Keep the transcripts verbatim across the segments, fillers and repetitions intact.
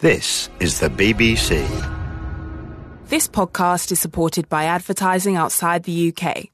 This is the B B C. This podcast is supported by advertising outside the U K.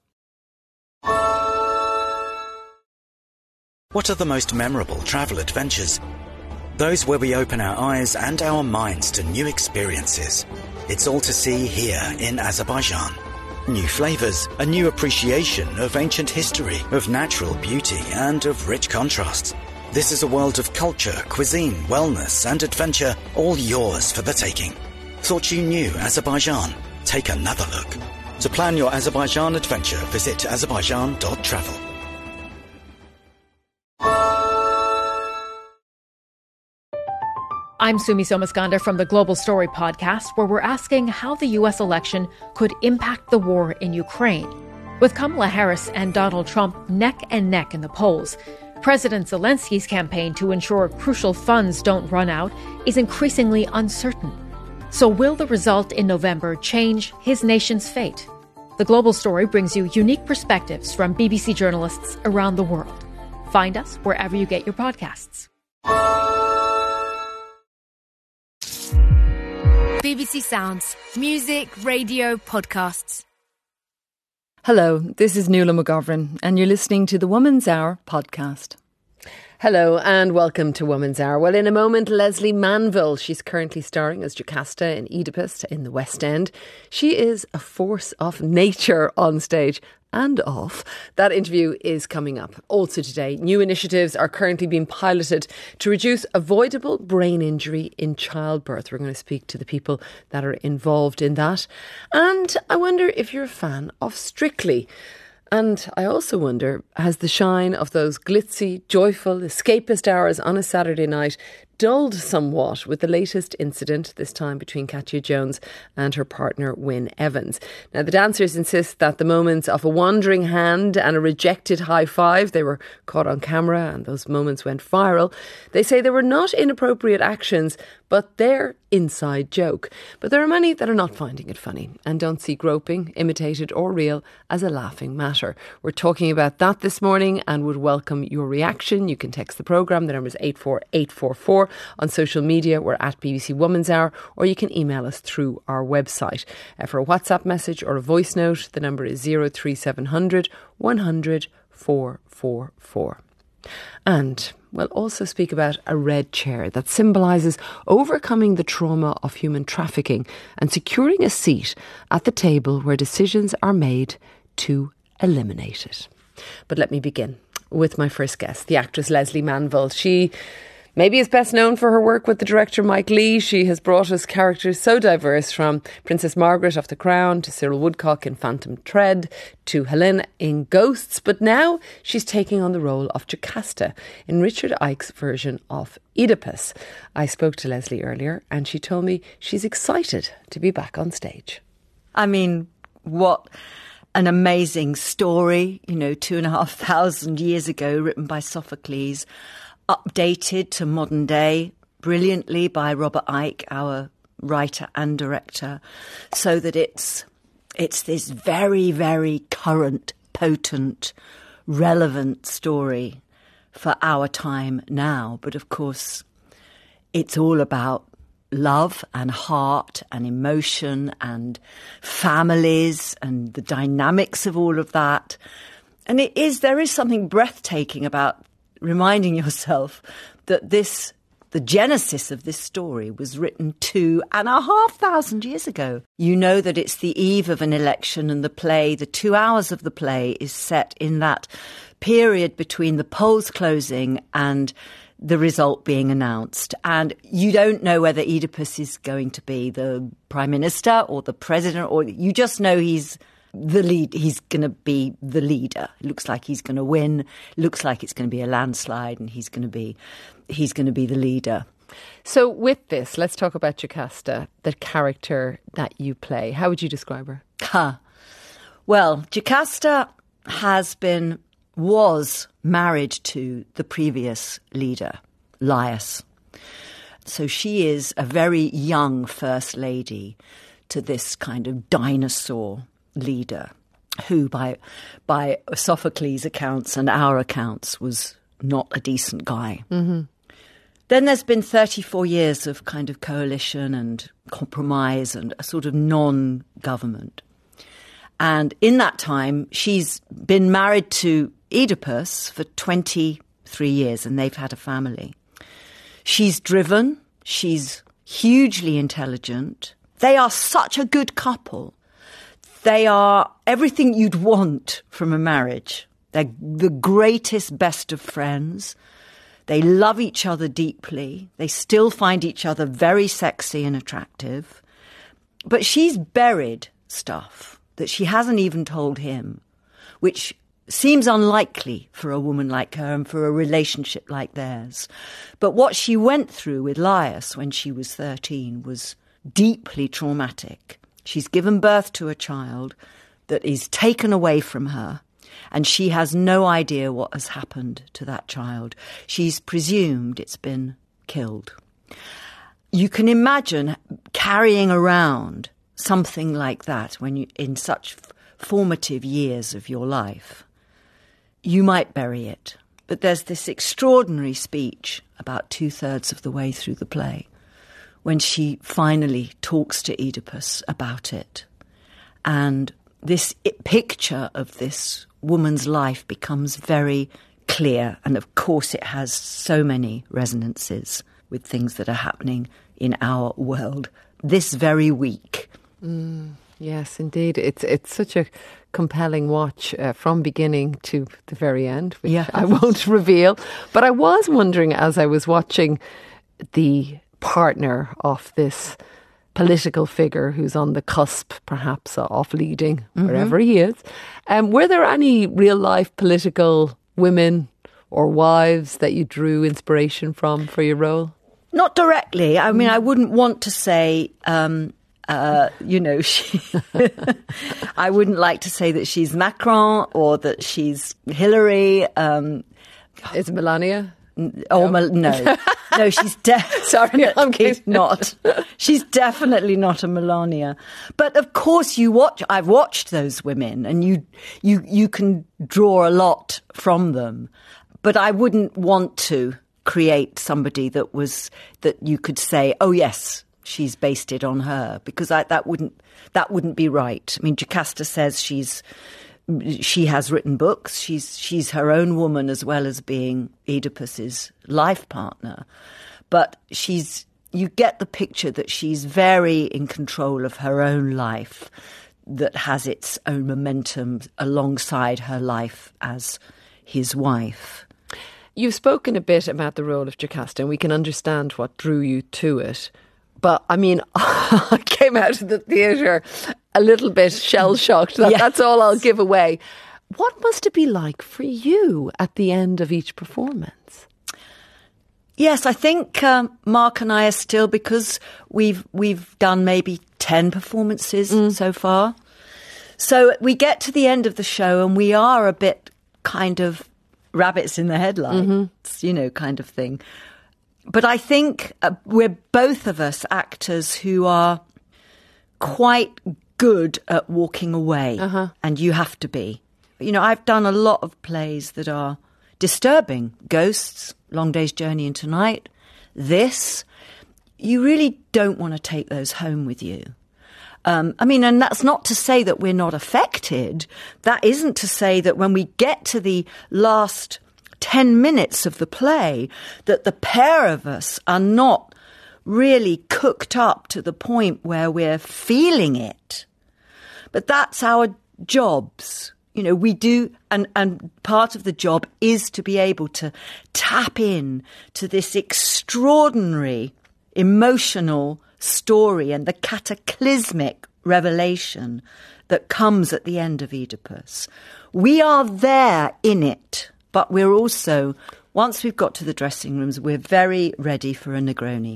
What are the most memorable travel adventures? Those where we open our eyes and our minds to new experiences. It's all to see here in Azerbaijan. New flavours, a new appreciation of ancient history, of natural beauty and of rich contrasts. This is a world of culture, cuisine, wellness and adventure, all yours for the taking. Thought you knew Azerbaijan? Take another look. To plan your Azerbaijan adventure, visit azerbaijan dot travel. I'm Sumi Somaskanda from the Global Story podcast, where we're asking how the U S election could impact the war in Ukraine. With Kamala Harris and Donald Trump neck and neck in the polls, President Zelensky's campaign to ensure crucial funds don't run out is increasingly uncertain. So will the result in November change his nation's fate? The Global Story brings you unique perspectives from B B C journalists around the world. Find us wherever you get your podcasts. B B C Sounds. Music, radio, podcasts. Hello, this is Nuala McGovern and you're listening to the Woman's Hour podcast. Hello and welcome to Woman's Hour. Well, in a moment, Lesley Manville. She's currently starring as Jocasta in Oedipus in the West End. She is a force of nature on stage and off. That interview is coming up. Also today, new initiatives are currently being piloted to reduce avoidable brain injury in childbirth. We're going to speak to the people that are involved in that. And I wonder if you're a fan of Strictly. And I also wonder, has the shine of those glitzy, joyful, escapist hours on a Saturday night dulled somewhat with the latest incident, this time between Katya Jones and her partner Wyn Evans? Now, the dancers insist that the moments of a wandering hand and a rejected high five, they were caught on camera and those moments went viral. They say they were not inappropriate actions, but they're inside joke. But there are many that are not finding it funny and don't see groping, imitated or real, as a laughing matter. We're talking about that this morning and would welcome your reaction. You can text the programme. The number is eight four eight four four. On social media, we're at B B C Woman's Hour, or you can email us through our website. Uh, for a WhatsApp message or a voice note, the number is zero three seven hundred one hundred four four four. And we'll also speak about a red chair that symbolises overcoming the trauma of human trafficking and securing a seat at the table where decisions are made to eliminate it. But let me begin with my first guest, the actress Lesley Manville. She maybe is best known for her work with the director Mike Leigh. She has brought us characters so diverse, from Princess Margaret of The Crown to Cyril Woodcock in Phantom Thread to Helena in Ghosts. But now she's taking on the role of Jocasta in Richard Ike's version of Oedipus. I spoke to Lesley earlier and she told me she's excited to be back on stage. I mean, what an amazing story, you know, two and a half thousand years ago, written by Sophocles, updated to modern day brilliantly by Robert Icke, our writer and director, so that it's it's this very, very current, potent, relevant story for our time now. But of course, it's all about love and heart and emotion and families and the dynamics of all of that. And it is there is something breathtaking about reminding yourself that this, the genesis of this story was written two and a half thousand years ago. You know that it's the eve of an election and the play, the two hours of the play is set in that period between the polls closing and the result being announced. And you don't know whether Oedipus is going to be the prime minister or the president, or you just know he's the lead. He's going to be the leader. It looks like he's going to win. Looks like it's going to be a landslide, and he's going to be he's going to be the leader. So with this, let's talk about Jocasta, the character that you play. How would you describe her? Huh. Well, Jocasta has been was married to the previous leader, Laius. So she is a very young first lady to this kind of dinosaur leader who by by Sophocles' accounts and our accounts was not a decent guy. Mm-hmm. Then there's been thirty-four years of kind of coalition and compromise and a sort of non-government. And in that time, she's been married to Oedipus for twenty-three years, and they've had a family. She's driven. She's hugely intelligent. They are such a good couple. They are everything you'd want from a marriage. They're the greatest, best of friends. They love each other deeply. They still find each other very sexy and attractive. But she's buried stuff that she hasn't even told him, which seems unlikely for a woman like her and for a relationship like theirs. But what she went through with Laius when she was thirteen was deeply traumatic. She's given birth to a child that is taken away from her, and she has no idea what has happened to that child. She's presumed it's been killed. You can imagine carrying around something like that when you in such formative years of your life. You might bury it. But there's this extraordinary speech about two-thirds of the way through the play when she finally talks to Oedipus about it. And this picture of this woman's life becomes very clear. And of course it has so many resonances with things that are happening in our world this very week. Mm, yes, indeed. It's it's such a compelling watch uh, from beginning to the very end, which yeah. I won't reveal. But I was wondering as I was watching the partner of this political figure who's on the cusp, perhaps, of leading mm-hmm. wherever he is, um, were there any real-life political women or wives that you drew inspiration from for your role? Not directly. I mean, I wouldn't want to say... Um, Uh, you know, she I wouldn't like to say that she's Macron or that she's Hillary. Um, Is it Melania? Oh, no, no, no she's definitely not. She's definitely not a Melania. But of course, you watch. I've watched those women, and you you you can draw a lot from them. But I wouldn't want to create somebody that was that you could say, oh yes, she's based it on her, because I, that wouldn't that wouldn't be right. I mean, Jocasta says she's she has written books. She's she's her own woman as well as being Oedipus's life partner. But she's you get the picture that she's very in control of her own life, that has its own momentum alongside her life as his wife. You've spoken a bit about the role of Jocasta, and we can understand what drew you to it. But, I mean, I came out of the theatre a little bit shell-shocked. That, yes. That's all I'll give away. What must it be like for you at the end of each performance? Yes, I think um, Mark and I are still, because we've we've done maybe ten performances mm. so far. So we get to the end of the show and we are a bit kind of rabbits in the headlights, mm-hmm. you know, kind of thing. But I think uh, we're both of us actors who are quite good at walking away, uh-huh. and you have to be. You know, I've done a lot of plays that are disturbing. Ghosts, Long Day's Journey into Night. This, you really don't want to take those home with you. Um, I mean, and that's not to say that we're not affected. That isn't to say that when we get to the last ten minutes of the play, that the pair of us are not really cooked up to the point where we're feeling it. But that's our jobs. You know, we do, and, and part of the job is to be able to tap in to this extraordinary emotional story and the cataclysmic revelation that comes at the end of Oedipus. We are there in it. But we're also, once we've got to the dressing rooms, we're very ready for a Negroni.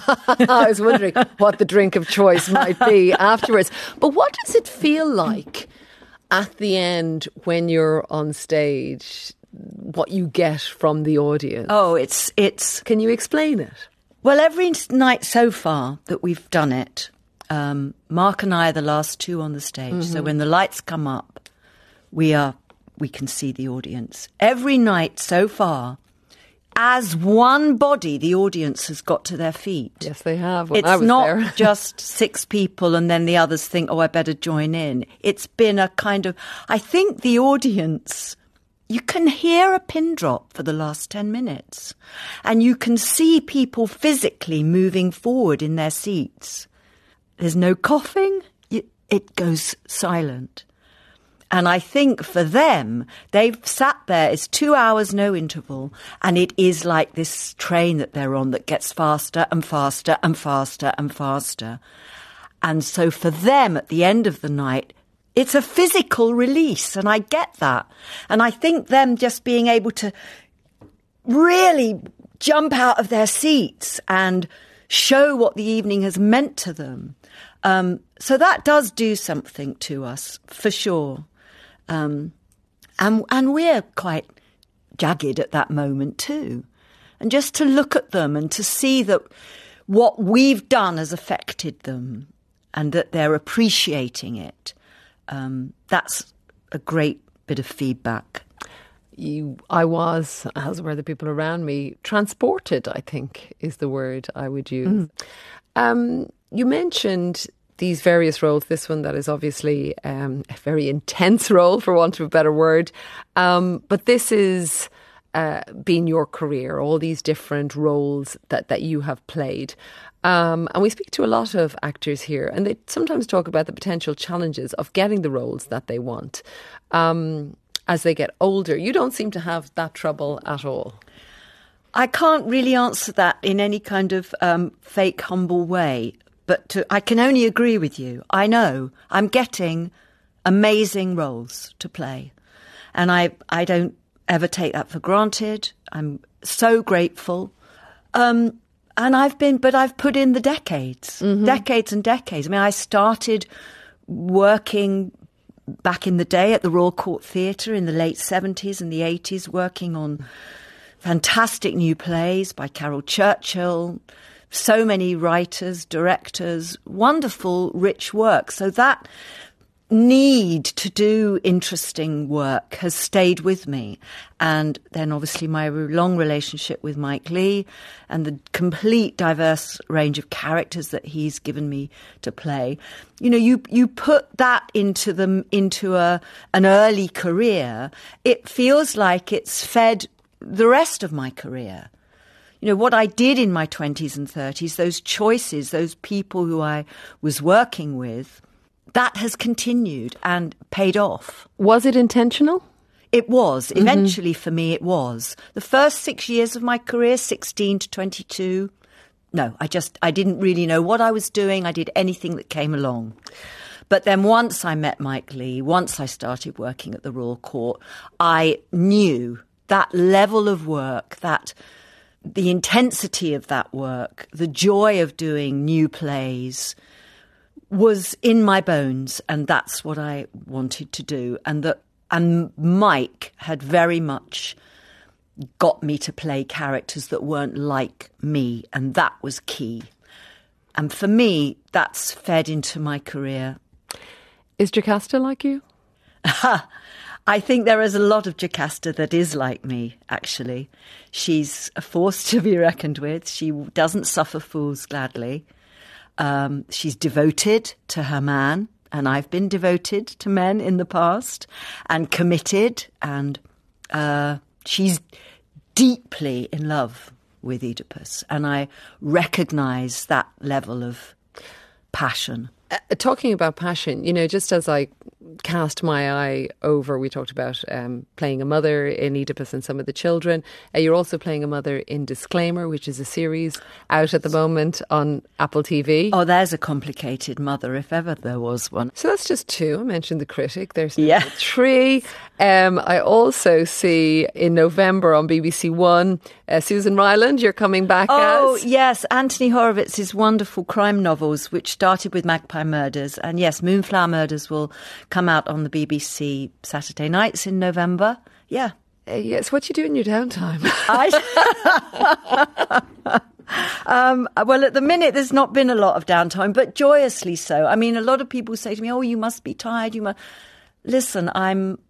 I was wondering what the drink of choice might be afterwards. But what does it feel like at the end when you're on stage, what you get from the audience? Oh, it's... it's. Can you explain it? Well, every night so far that we've done it, um, Mark and I are the last two on the stage. Mm-hmm. So when the lights come up, we are... we can see the audience. Every night so far, as one body, the audience has got to their feet. Yes, they have. When it's I was not there. just six people and then the others think, oh, I better join in. It's been a kind of, I think the audience, you can hear a pin drop for the last ten minutes and you can see people physically moving forward in their seats. There's no coughing. It goes silent. And I think for them, they've sat there, it's two hours, no interval, and it is like this train that they're on that gets faster and faster and faster and faster. And so for them, at the end of the night, it's a physical release, and I get that. And I think them just being able to really jump out of their seats and show what the evening has meant to them. Um, so that does do something to us, for sure. Um, and, and we're quite jagged at that moment too. And just to look at them and to see that what we've done has affected them and that they're appreciating it, um, that's a great bit of feedback. You, I was, as were the people around me, transported, I think, is the word I would use. Mm. Um, you mentioned these various roles, this one that is obviously um, a very intense role, for want of a better word. Um, but this is uh, been your career, all these different roles that, that you have played. Um, and we speak to a lot of actors here, and they sometimes talk about the potential challenges of getting the roles that they want. Um, as they get older, you don't seem to have that trouble at all. I can't really answer that in any kind of um, fake, humble way. But to, I can only agree with you. I know I'm getting amazing roles to play. And I, I don't ever take that for granted. I'm so grateful. Um, and I've been, but I've put in the decades, mm-hmm. decades and decades. I mean, I started working back in the day at the Royal Court Theatre in the late seventies and the eighties, working on fantastic new plays by Carol Churchill. So many writers, directors, wonderful, rich work. So that need to do interesting work has stayed with me. And then obviously my long relationship with Mike Leigh and the complete diverse range of characters that he's given me to play. You know, you you put that into them into a an early career, it feels like it's fed the rest of my career. You know, what I did in my twenties and thirties, those choices, those people who I was working with, that has continued and paid off. Was it intentional? It was. Mm-hmm. Eventually, for me, it was. The first six years of my career, sixteen to twenty-two, no, I just, I didn't really know what I was doing. I did anything that came along. But then once I met Mike Leigh, once I started working at the Royal Court, I knew that level of work, that the intensity of that work, the joy of doing new plays was in my bones, and that's what I wanted to do. And that, and Mike had very much got me to play characters that weren't like me, and that was key. And for me, that's fed into my career. Is Jocasta like you? I think there is a lot of Jocasta that is like me, actually. She's a force to be reckoned with. She doesn't suffer fools gladly. Um, she's devoted to her man, and I've been devoted to men in the past, and committed, and uh, she's deeply in love with Oedipus, and I recognise that level of passion. Uh, talking about passion, you know, just as I cast my eye over, we talked about um, playing a mother in Oedipus and Some of the Children. Uh, you're also playing a mother in Disclaimer, which is a series out at the moment on Apple T V. Oh, there's a complicated mother, if ever there was one. So that's just two. I mentioned The Critic. There's yeah. three. Um, I also see in November on B B C One, uh, Susan Ryland, you're coming back oh, as. Oh, yes. Anthony Horowitz's wonderful crime novels, which started with Magpie Murders. And yes, Moonflower Murders will come out on the B B C Saturday nights in November. Yeah. Uh, yes, what you do in your downtime? I, um, well, at the minute, there's not been a lot of downtime, but joyously so. I mean, a lot of people say to me, oh, you must be tired. You must. Listen, I'm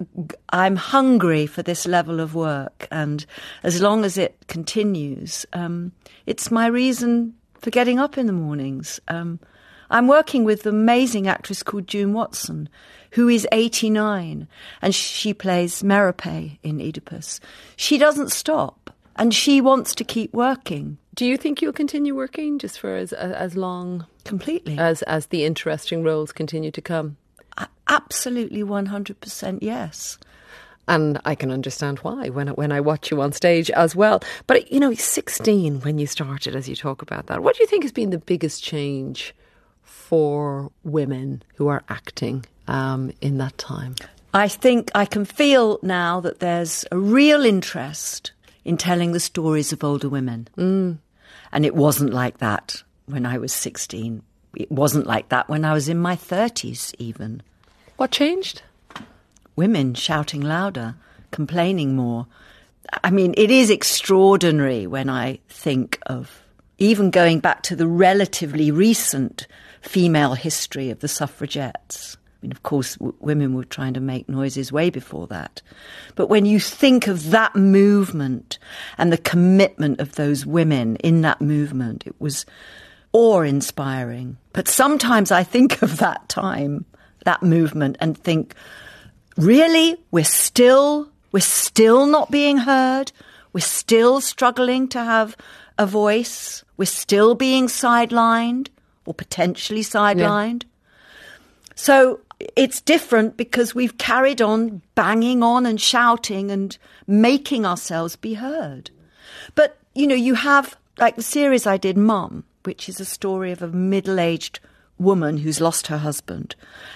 I'm hungry for this level of work, and as long as it continues, um, it's my reason for getting up in the mornings. Um, I'm working with an amazing actress called June Watson, who is eighty-nine, and she plays Merope in Oedipus. She doesn't stop, and she wants to keep working. Do you think you'll continue working just for as as long? Completely. As as the interesting roles continue to come? Absolutely one hundred percent yes. And I can understand why when, when I watch you on stage as well. But, you know, sixteen when you started, as you talk about that. What do you think has been the biggest change for women who are acting um, in that time? I think I can feel now that there's a real interest in telling the stories of older women. Mm. And it wasn't like that when I was sixteen. It wasn't like that when I was in my thirties even. What changed? Women shouting louder, complaining more. I mean, it is extraordinary when I think of even going back to the relatively recent female history of the suffragettes. I mean, of course, w- women were trying to make noises way before that. But when you think of that movement and the commitment of those women in that movement, it was awe-inspiring. But sometimes I think of that time, that movement, and think, really? We're still, we're still not being heard? We're still struggling to have a voice? We're still being sidelined or potentially sidelined? Yeah. So it's different because we've carried on banging on and shouting and making ourselves be heard. But, you know, you have, like the series I did, Mum, which is a story of a middle-aged woman who's lost her husband,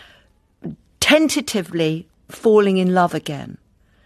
tentatively falling in love again.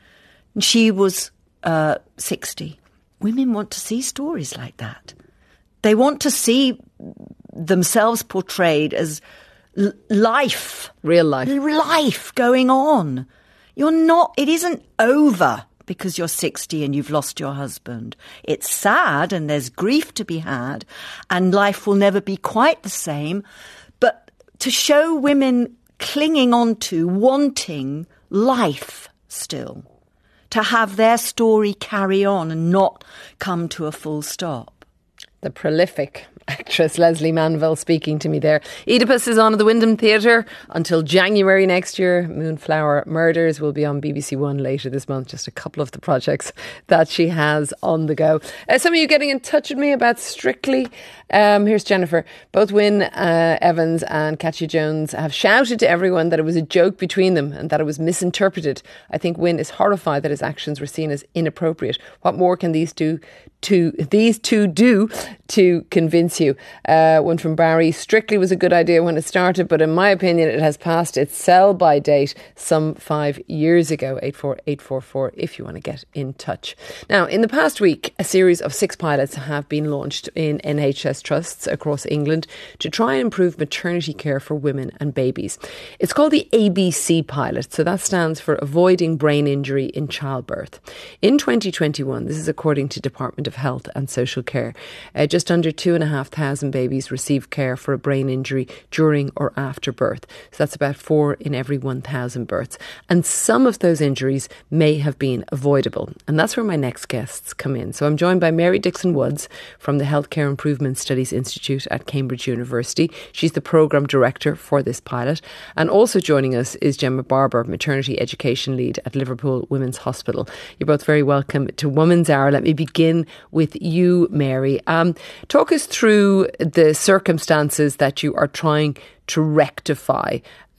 And she was uh, sixty. Women want to see stories like that. They want to see themselves portrayed as l- life. Real life. Life going on. You're not, it isn't over because you're sixty and you've lost your husband. It's sad and there's grief to be had and life will never be quite the same. But to show women clinging on to, wanting life still, to have their story carry on and not come to a full stop. The prolific actress Lesley Manville speaking to me there. Oedipus is on at the Wyndham Theatre until January next year. Moonflower Murders will be on B B C One later this month. Just a couple of the projects that she has on the go. Uh, some of you getting in touch with me about Strictly. Um, here's Jennifer. Both Wyn uh, Evans and Katya Jones have shouted to everyone that it was a joke between them and that it was misinterpreted. I think Wyn is horrified that his actions were seen as inappropriate. What more can these two, to, these two do to convince you? Uh, one from Barry. Strictly was a good idea when it started, but in my opinion, it has passed its sell-by date some five years ago. eight four eight four four if you want to get in touch. Now, in the past week, a series of six pilots have been launched in N H S trusts across England to try and improve maternity care for women and babies. It's called the A B C pilot, so that stands for Avoiding Brain Injury in Childbirth. In twenty twenty-one, this is according to Department of Health and Social Care, uh, just under two and a half thousand babies received care for a brain injury during or after birth. So that's about four in every one thousand births. And some of those injuries may have been avoidable. And that's where my next guests come in. So I'm joined by Mary Dixon-Woods from the Healthcare Improvement Studies Institute at Cambridge University. She's the programme director for this pilot. And also joining us is Gemma Barber, Maternity Education Lead at Liverpool Women's Hospital. You're both very welcome to Woman's Hour. Let me begin with you, Mary. Um, talk us through the circumstances that you are trying to rectify,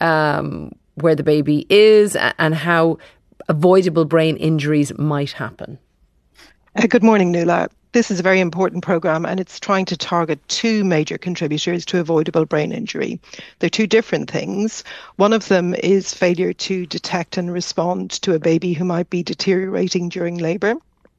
um, where the baby is and how avoidable brain injuries might happen. Uh, good morning, Nuala. This is a very important programme and it's trying to target two major contributors to avoidable brain injury. They're two different things. One of them is failure to detect and respond to a baby who might be deteriorating during labour.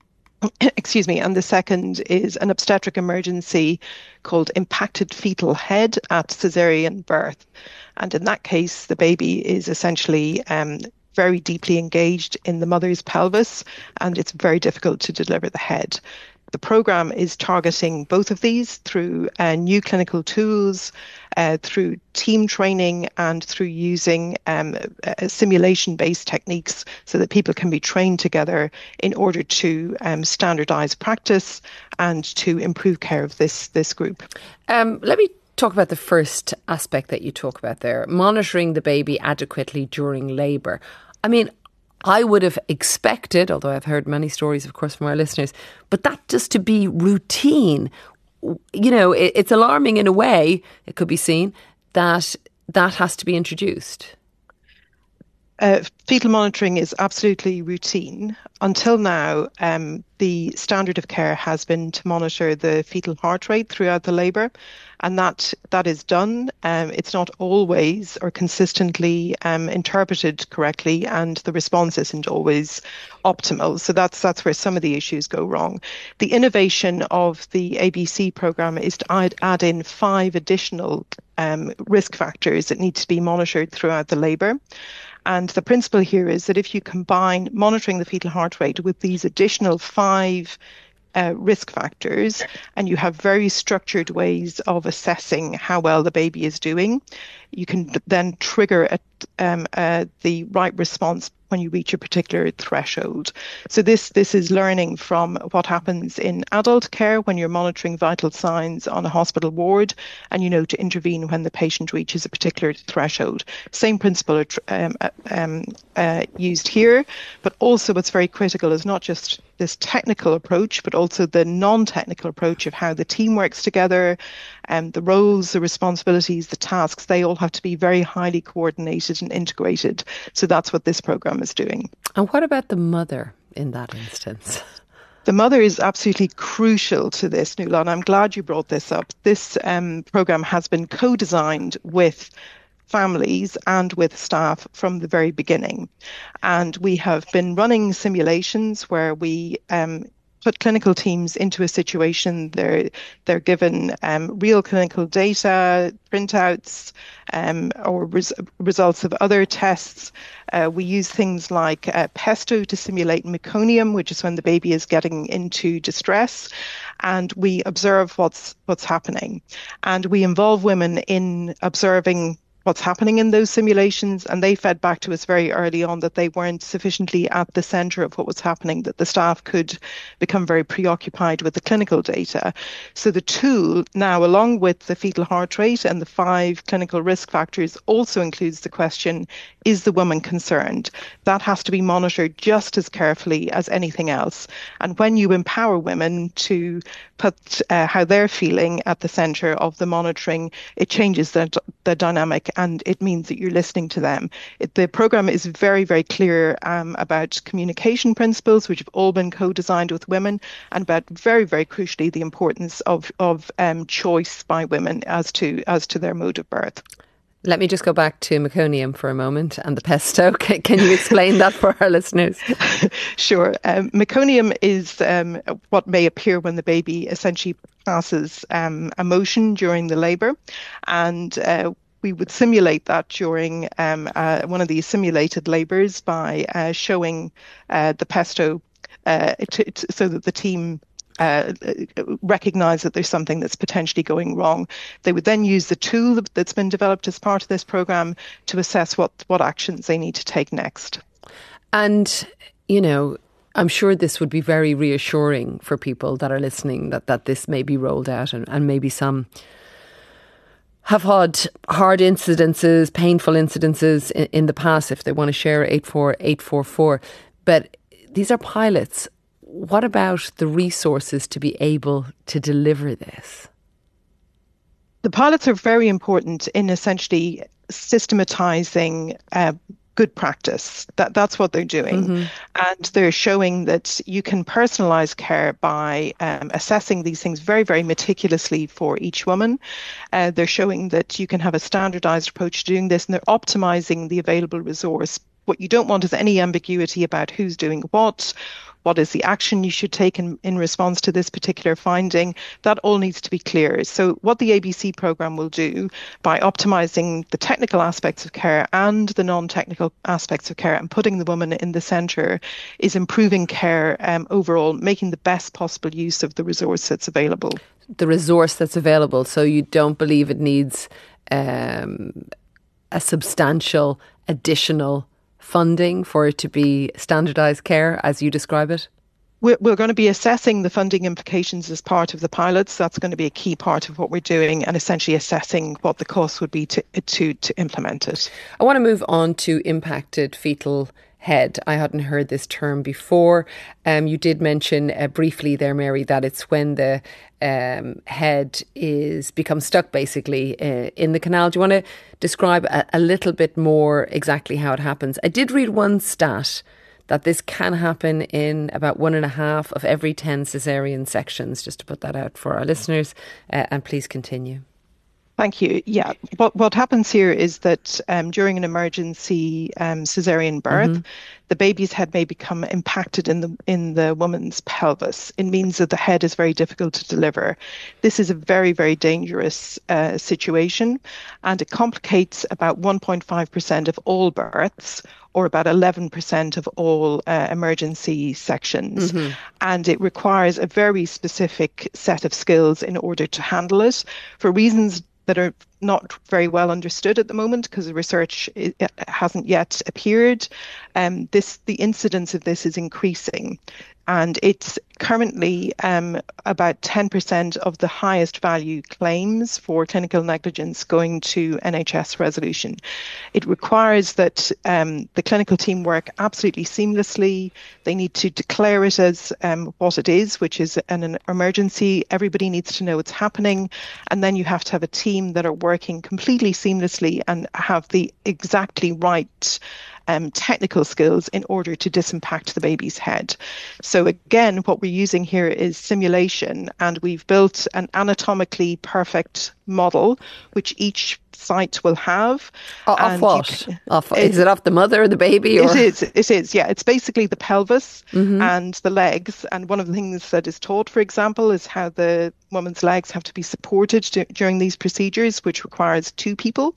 Excuse me. And the second is an obstetric emergency called impacted fetal head at caesarean birth. And in that case, the baby is essentially um, very deeply engaged in the mother's pelvis and it's very difficult to deliver the head. The programme is targeting both of these through uh, new clinical tools, uh, through team training, and through using um, uh, simulation-based techniques so that people can be trained together in order to um, standardise practice and to improve care of this, this group. Um, let me talk about the first aspect that you talk about there, monitoring the baby adequately during labour. I mean, I would have expected, although I've heard many stories, of course, from our listeners, but that just to be routine. You know, it, it's alarming in a way, it could be seen, that that has to be introduced. Uh, fetal monitoring is absolutely routine. Until now, um, the standard of care has been to monitor the fetal heart rate throughout the labour, and that that is done. Um, it's not always or consistently um, interpreted correctly, and the response isn't always optimal. So that's that's where some of the issues go wrong. The innovation of the A B C programme is to add, add in five additional um, risk factors that need to be monitored throughout the labour. And the principle here is that if you combine monitoring the fetal heart rate with these additional five uh, risk factors, and you have very structured ways of assessing how well the baby is doing, you can then trigger a, um, uh, the right response when you reach a particular threshold. So this this is learning from what happens in adult care when you're monitoring vital signs on a hospital ward, and you know to intervene when the patient reaches a particular threshold. Same principle are um, um, uh, used here, but also what's very critical is not just this technical approach, but also the non-technical approach of how the team works together, and um, the roles, the responsibilities, the tasks, they all have to be very highly coordinated and integrated. So that's what this programme is doing. And what about the mother in that instance? The mother is absolutely crucial to this, Nuala, and I'm glad you brought this up. This um, programme has been co-designed with families and with staff from the very beginning. And we have been running simulations where we um, put clinical teams into a situation. They're they're given um, real clinical data, printouts, um, or res- results of other tests. Uh, we use things like uh, pesto to simulate meconium, which is when the baby is getting into distress, and we observe what's what's happening. And we involve women in observing what's happening in those simulations, and they fed back to us very early on that they weren't sufficiently at the centre of what was happening, that the staff could become very preoccupied with the clinical data. So the tool now, along with the fetal heart rate and the five clinical risk factors, also includes the question, is the woman concerned? That has to be monitored just as carefully as anything else. And when you empower women to put uh, how they're feeling at the centre of the monitoring, it changes the, the dynamic, and it means that you're listening to them. It, the programme is very, very clear um, about communication principles, which have all been co-designed with women, and about very, very crucially the importance of of um, choice by women as to as to their mode of birth. Let me just go back to meconium for a moment and the pesto. Can, can you explain that for our listeners? Sure. Um, meconium is um, what may appear when the baby essentially passes um, a motion during the labour, and uh, we would simulate that during um, uh, one of these simulated labours by uh, showing uh, the pesto uh, to, to, so that the team uh, recognise that there's something that's potentially going wrong. They would then use the tool that's been developed as part of this programme to assess what, what actions they need to take next. And, you know, I'm sure this would be very reassuring for people that are listening, that, that this may be rolled out, and, and maybe some have had hard incidences, painful incidences in, in the past if they want to share eight four eight four four. But these are pilots. What about the resources to be able to deliver this? The pilots are very important in essentially systematising uh, good practice. That that's what they're doing. Mm-hmm. And they're showing that you can personalise care by um, assessing these things very, very meticulously for each woman. Uh, they're showing that you can have a standardised approach to doing this, and they're optimising the available resource. What you don't want is any ambiguity about who's doing what, What is the action you should take in, in response to this particular finding? That all needs to be clear. So what the A B C programme will do, by optimising the technical aspects of care and the non-technical aspects of care and putting the woman in the centre, is improving care um, overall, making the best possible use of the resource that's available. The resource that's available. So you don't believe it needs um, a substantial additional funding for it to be standardised care, as you describe it? We're, we're going to be assessing the funding implications as part of the pilots. That's going to be a key part of what we're doing, and essentially assessing what the cost would be to to, to implement it. I want to move on to impacted fetal head. I hadn't heard this term before. Um, you did mention uh, briefly there, Mary, that it's when the um, head is becomes stuck basically uh, in the canal. Do you want to describe a, a little bit more exactly how it happens? I did read one stat that this can happen in about one and a half of every ten caesarean sections, just to put that out for our listeners. Uh, and please continue. Thank you. Yeah, what what happens here is that um, during an emergency um, caesarean birth, mm-hmm. the baby's head may become impacted in the in the woman's pelvis. It means that the head is very difficult to deliver. This is a very, very dangerous uh, situation, and it complicates about one point five percent of all births, or about eleven percent of all uh, emergency sections. Mm-hmm. And it requires a very specific set of skills in order to handle it, for reasons that are not very well understood at the moment, because the research hasn't yet appeared. Um, this the incidence of this is increasing, and it's currently um, about ten percent of the highest value claims for clinical negligence going to N H S resolution. It requires that um, the clinical team work absolutely seamlessly. They need to declare it as um, what it is, which is an, an emergency. Everybody needs to know it's happening, and then you have to have a team that are working completely seamlessly and have the exactly right Um, technical skills in order to disimpact the baby's head. So again, what we're using here is simulation, and we've built an anatomically perfect model, which each site will have. Of and what? Can, off, is it off the mother or the baby? Or? It is. It is. Yeah, it's basically the pelvis mm-hmm. and the legs. And one of the things that is taught, for example, is how the woman's legs have to be supported d- during these procedures, which requires two people.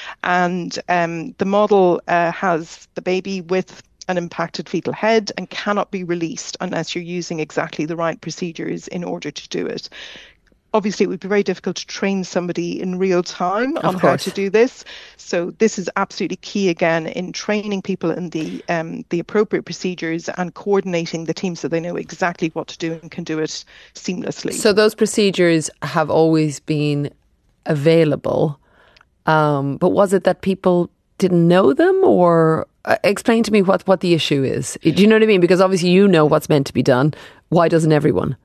And um, the model uh, has the baby with an impacted fetal head and cannot be released unless you're using exactly the right procedures in order to do it. Obviously, it would be very difficult to train somebody in real time on how to do this. So this is absolutely key, again, in training people in the um, the appropriate procedures and coordinating the team so they know exactly what to do and can do it seamlessly. So those procedures have always been available, um, but was it that people didn't know them, or uh, explain to me what, what the issue is? Do you know what I mean? Because obviously you know what's meant to be done. Why doesn't everyone?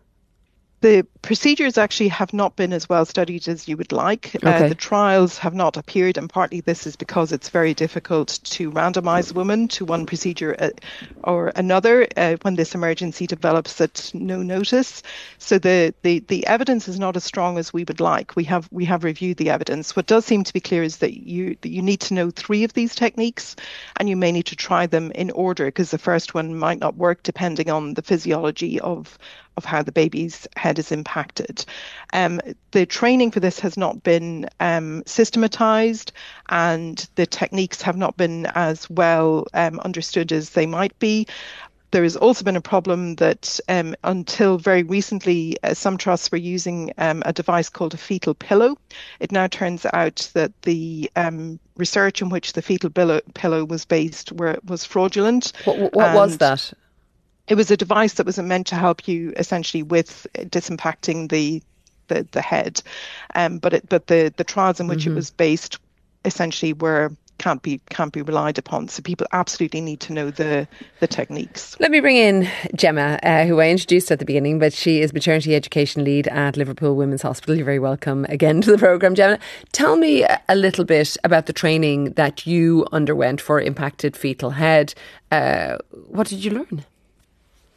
The procedures actually have not been as well studied as you would like. Okay. Uh, the trials have not appeared, and partly this is because it's very difficult to randomise women to one procedure uh, or another uh, when this emergency develops at no notice. So the, the, the evidence is not as strong as we would like. We have we have reviewed the evidence. What does seem to be clear is that you that you need to know three of these techniques, and you may need to try them in order, because the first one might not work depending on the physiology of of how the baby's head is impacted. Um, the training for this has not been um, systematized, and the techniques have not been as well um, understood as they might be. There has also been a problem that um, until very recently, uh, some trusts were using um, a device called a fetal pillow. It now turns out that the um, research in which the fetal pillow, pillow was based were, was fraudulent. What, what was that? It was a device that was meant to help you essentially with disimpacting the the, the head, um, but it, but the, the trials in which mm-hmm. it was based essentially were can't be can't be relied upon. So people absolutely need to know the the techniques. Let me bring in Gemma, uh, who I introduced at the beginning, but she is maternity education lead at Liverpool Women's Hospital. You're very welcome again to the programme, Gemma. Tell me a little bit about the training that you underwent for impacted fetal head. Uh, what did you learn?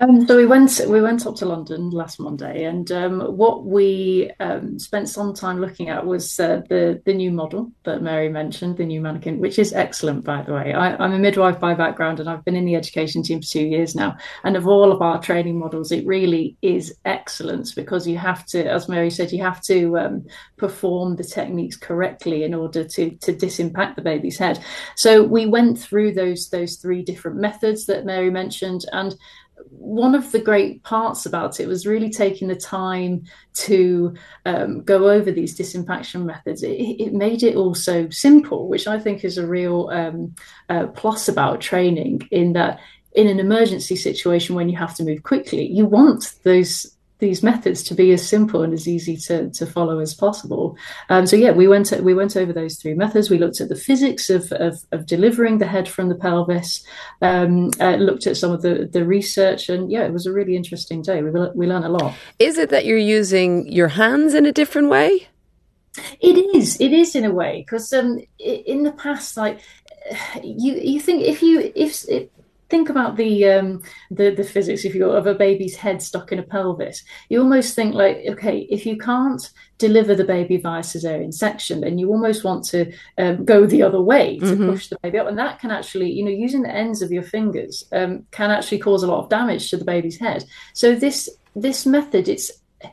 Um, so we went we went up to London last Monday, and um, what we um, spent some time looking at was uh, the the new model that Mary mentioned, the new mannequin, which is excellent, by the way. I, I'm a midwife by background, and I've been in the education team for two years now. And of all of our training models, it really is excellence, because you have to, as Mary said, you have to um, perform the techniques correctly in order to to disimpact the baby's head. So we went through those those three different methods that Mary mentioned, and one of the great parts about it was really taking the time to um, go over these disimpaction methods. It, it made it all so simple, which I think is a real um, uh, plus about training, in that in an emergency situation when you have to move quickly, you want those these methods to be as simple and as easy to, to follow as possible. Um, so yeah, we went we went over those three methods. We looked at the physics of of, of delivering the head from the pelvis, um, uh, looked at some of the, the research, and yeah, it was a really interesting day. We we learned a lot. Is it that you're using your hands in a different way? It is. It is in a way, because um, in the past, like you you think if you if it, think about the um, the the physics, if you of a baby's head stuck in a pelvis, you almost think like, okay, if you can't deliver the baby via cesarean section, then you almost want to um, go the other way to mm-hmm. push the baby up, and that can actually, you know, using the ends of your fingers um, can actually cause a lot of damage to the baby's head. So this this method, it's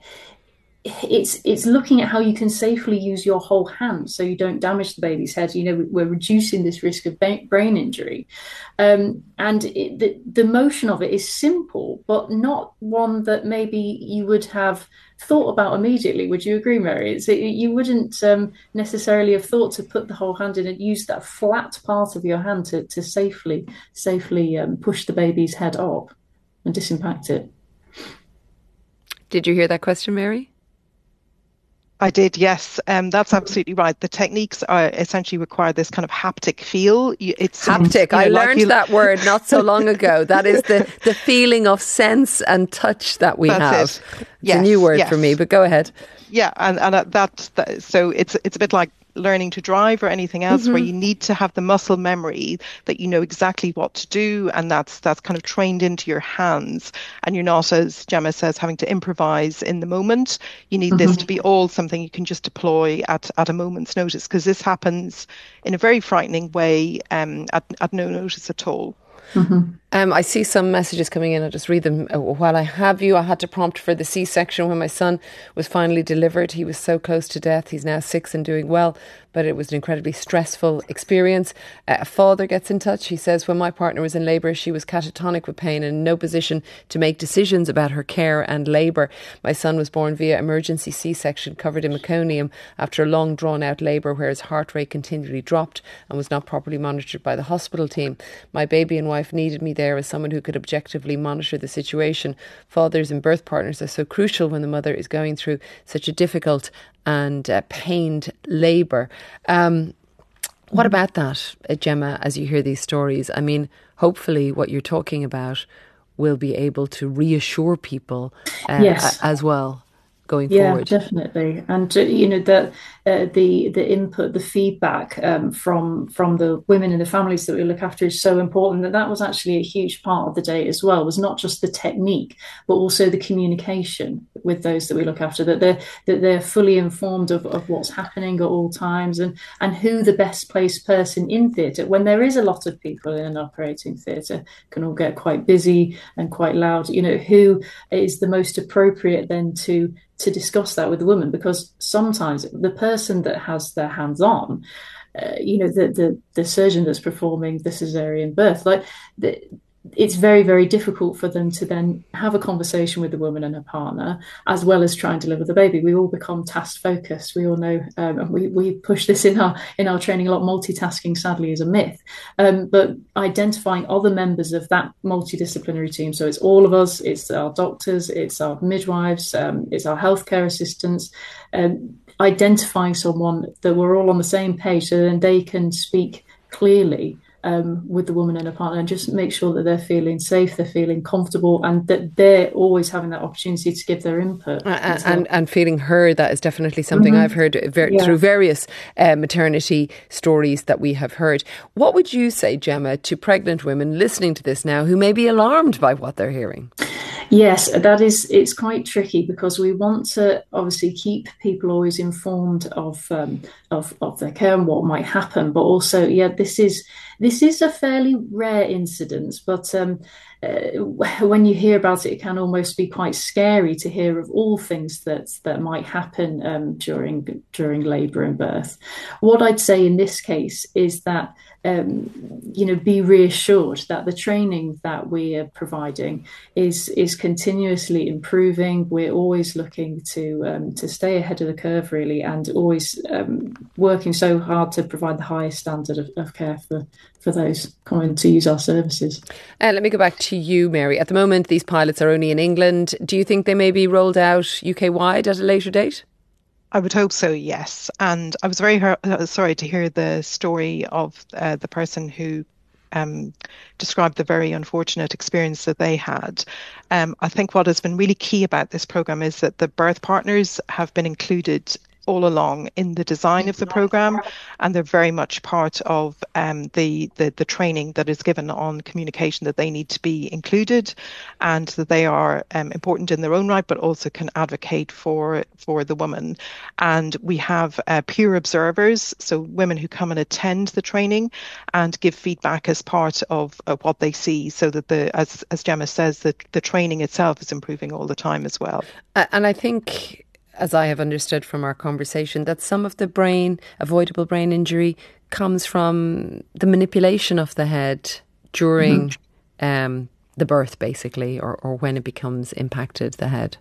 it's it's looking at how you can safely use your whole hand so you don't damage the baby's head. You know, we're reducing this risk of ba- brain injury. Um, and it, the, the motion of it is simple, but not one that maybe you would have thought about immediately. Would you agree, Mary? It's, it, you wouldn't um, necessarily have thought to put the whole hand in and use that flat part of your hand to, to safely, safely um, push the baby's head up and disimpact it. Did you hear that question, Mary? I did, yes. Um, that's absolutely right. The techniques are essentially require this kind of haptic feel. It's haptic. You know, I like learned you... that word not so long ago. That is the, the feeling of sense and touch that we that's have. It. It's yes, a new word yes. for me, but go ahead. Yeah, and and that, that so it's it's a bit like learning to drive or anything else, mm-hmm. where you need to have the muscle memory that you know exactly what to do, and that's that's kind of trained into your hands, and you're not, as Gemma says, having to improvise in the moment. You need mm-hmm. this to be all something you can just deploy at, at a moment's notice, because this happens in a very frightening way um, at, at no notice at all. Mm-hmm. Um, I see some messages coming in. I'll just read them while I have you. I had to prompt for the C-section when my son was finally delivered. He was so close to death. He's now six and doing well, but it was an incredibly stressful experience. Uh, a father gets in touch. He says, when my partner was in labour, she was catatonic with pain and in no position to make decisions about her care and labour. My son was born via emergency C-section covered in meconium after a long drawn-out labour where his heart rate continually dropped and was not properly monitored by the hospital team. My baby and wife needed me there as someone who could objectively monitor the situation. Fathers and birth partners are so crucial when the mother is going through such a difficult and uh, pained labour. Um, what about that, uh, Gemma, as you hear these stories? I mean, hopefully what you're talking about will be able to reassure people uh, yes. a- as well. Going yeah, forward. Definitely, and uh, you know the uh, the the input, the feedback um, from from the women and the families that we look after is so important. That that was actually a huge part of the day as well. It was not just the technique, but also the communication with those that we look after. That they're that they're fully informed of, of what's happening at all times, and and who the best placed person in theatre, when there is a lot of people in an operating theatre, can all get quite busy and quite loud. You know, who is the most appropriate then to to discuss that with the woman, because sometimes the person that has their hands on, uh, you know, the, the the surgeon that's performing the cesarean birth, like the, it's very, very difficult for them to then have a conversation with the woman and her partner, as well as try and deliver the baby. We all become task focused. We all know, um, and we, we push this in our in our training a lot. Multitasking, sadly, is a myth. Um, but identifying other members of that multidisciplinary team, so it's all of us, it's our doctors, it's our midwives, um, it's our healthcare assistants, um, identifying someone that we're all on the same page, so then they can speak clearly um, with the woman and her partner, and just make sure that they're feeling safe, they're feeling comfortable, and that they're always having that opportunity to give their input. Uh, and, well. and and feeling heard. That is definitely something mm-hmm. I've heard ver- yeah. through various uh, maternity stories that we have heard. What would you say, Gemma, to pregnant women listening to this now who may be alarmed by what they're hearing? Yes, that is, it's quite tricky because we want to obviously keep people always informed of um, of of their care and what might happen, but also, yeah, this is this is a fairly rare incident, but um, uh, when you hear about it, it can almost be quite scary to hear of all things that that might happen um, during during labour and birth. What I'd say in this case is that Um, you know, be reassured that the training that we are providing is is continuously improving. We're always looking to um, to stay ahead of the curve, really, and always um, working so hard to provide the highest standard of, of care for, for those coming to use our services. Uh, let me go back to you, Mary. At the moment, these pilots are only in England. Do you think they may be rolled out U K-wide at a later date? I would hope so, yes. And I was very uh, sorry to hear the story of uh, the person who um, described the very unfortunate experience that they had. Um, I think what has been really key about this programme is that the birth partners have been included all along in the design of the programme, and they're very much part of um, the, the the training that is given on communication, that they need to be included, and that they are um, important in their own right, but also can advocate for for the woman. And we have uh, peer observers, so women who come and attend the training and give feedback as part of, of what they see, so that the as as Gemma says, that the training itself is improving all the time as well. Uh, and I think, as I have understood from our conversation, that some of the brain, avoidable brain injury comes from the manipulation of the head during mm-hmm. um, the birth, basically, or, or when it becomes impacted, the head.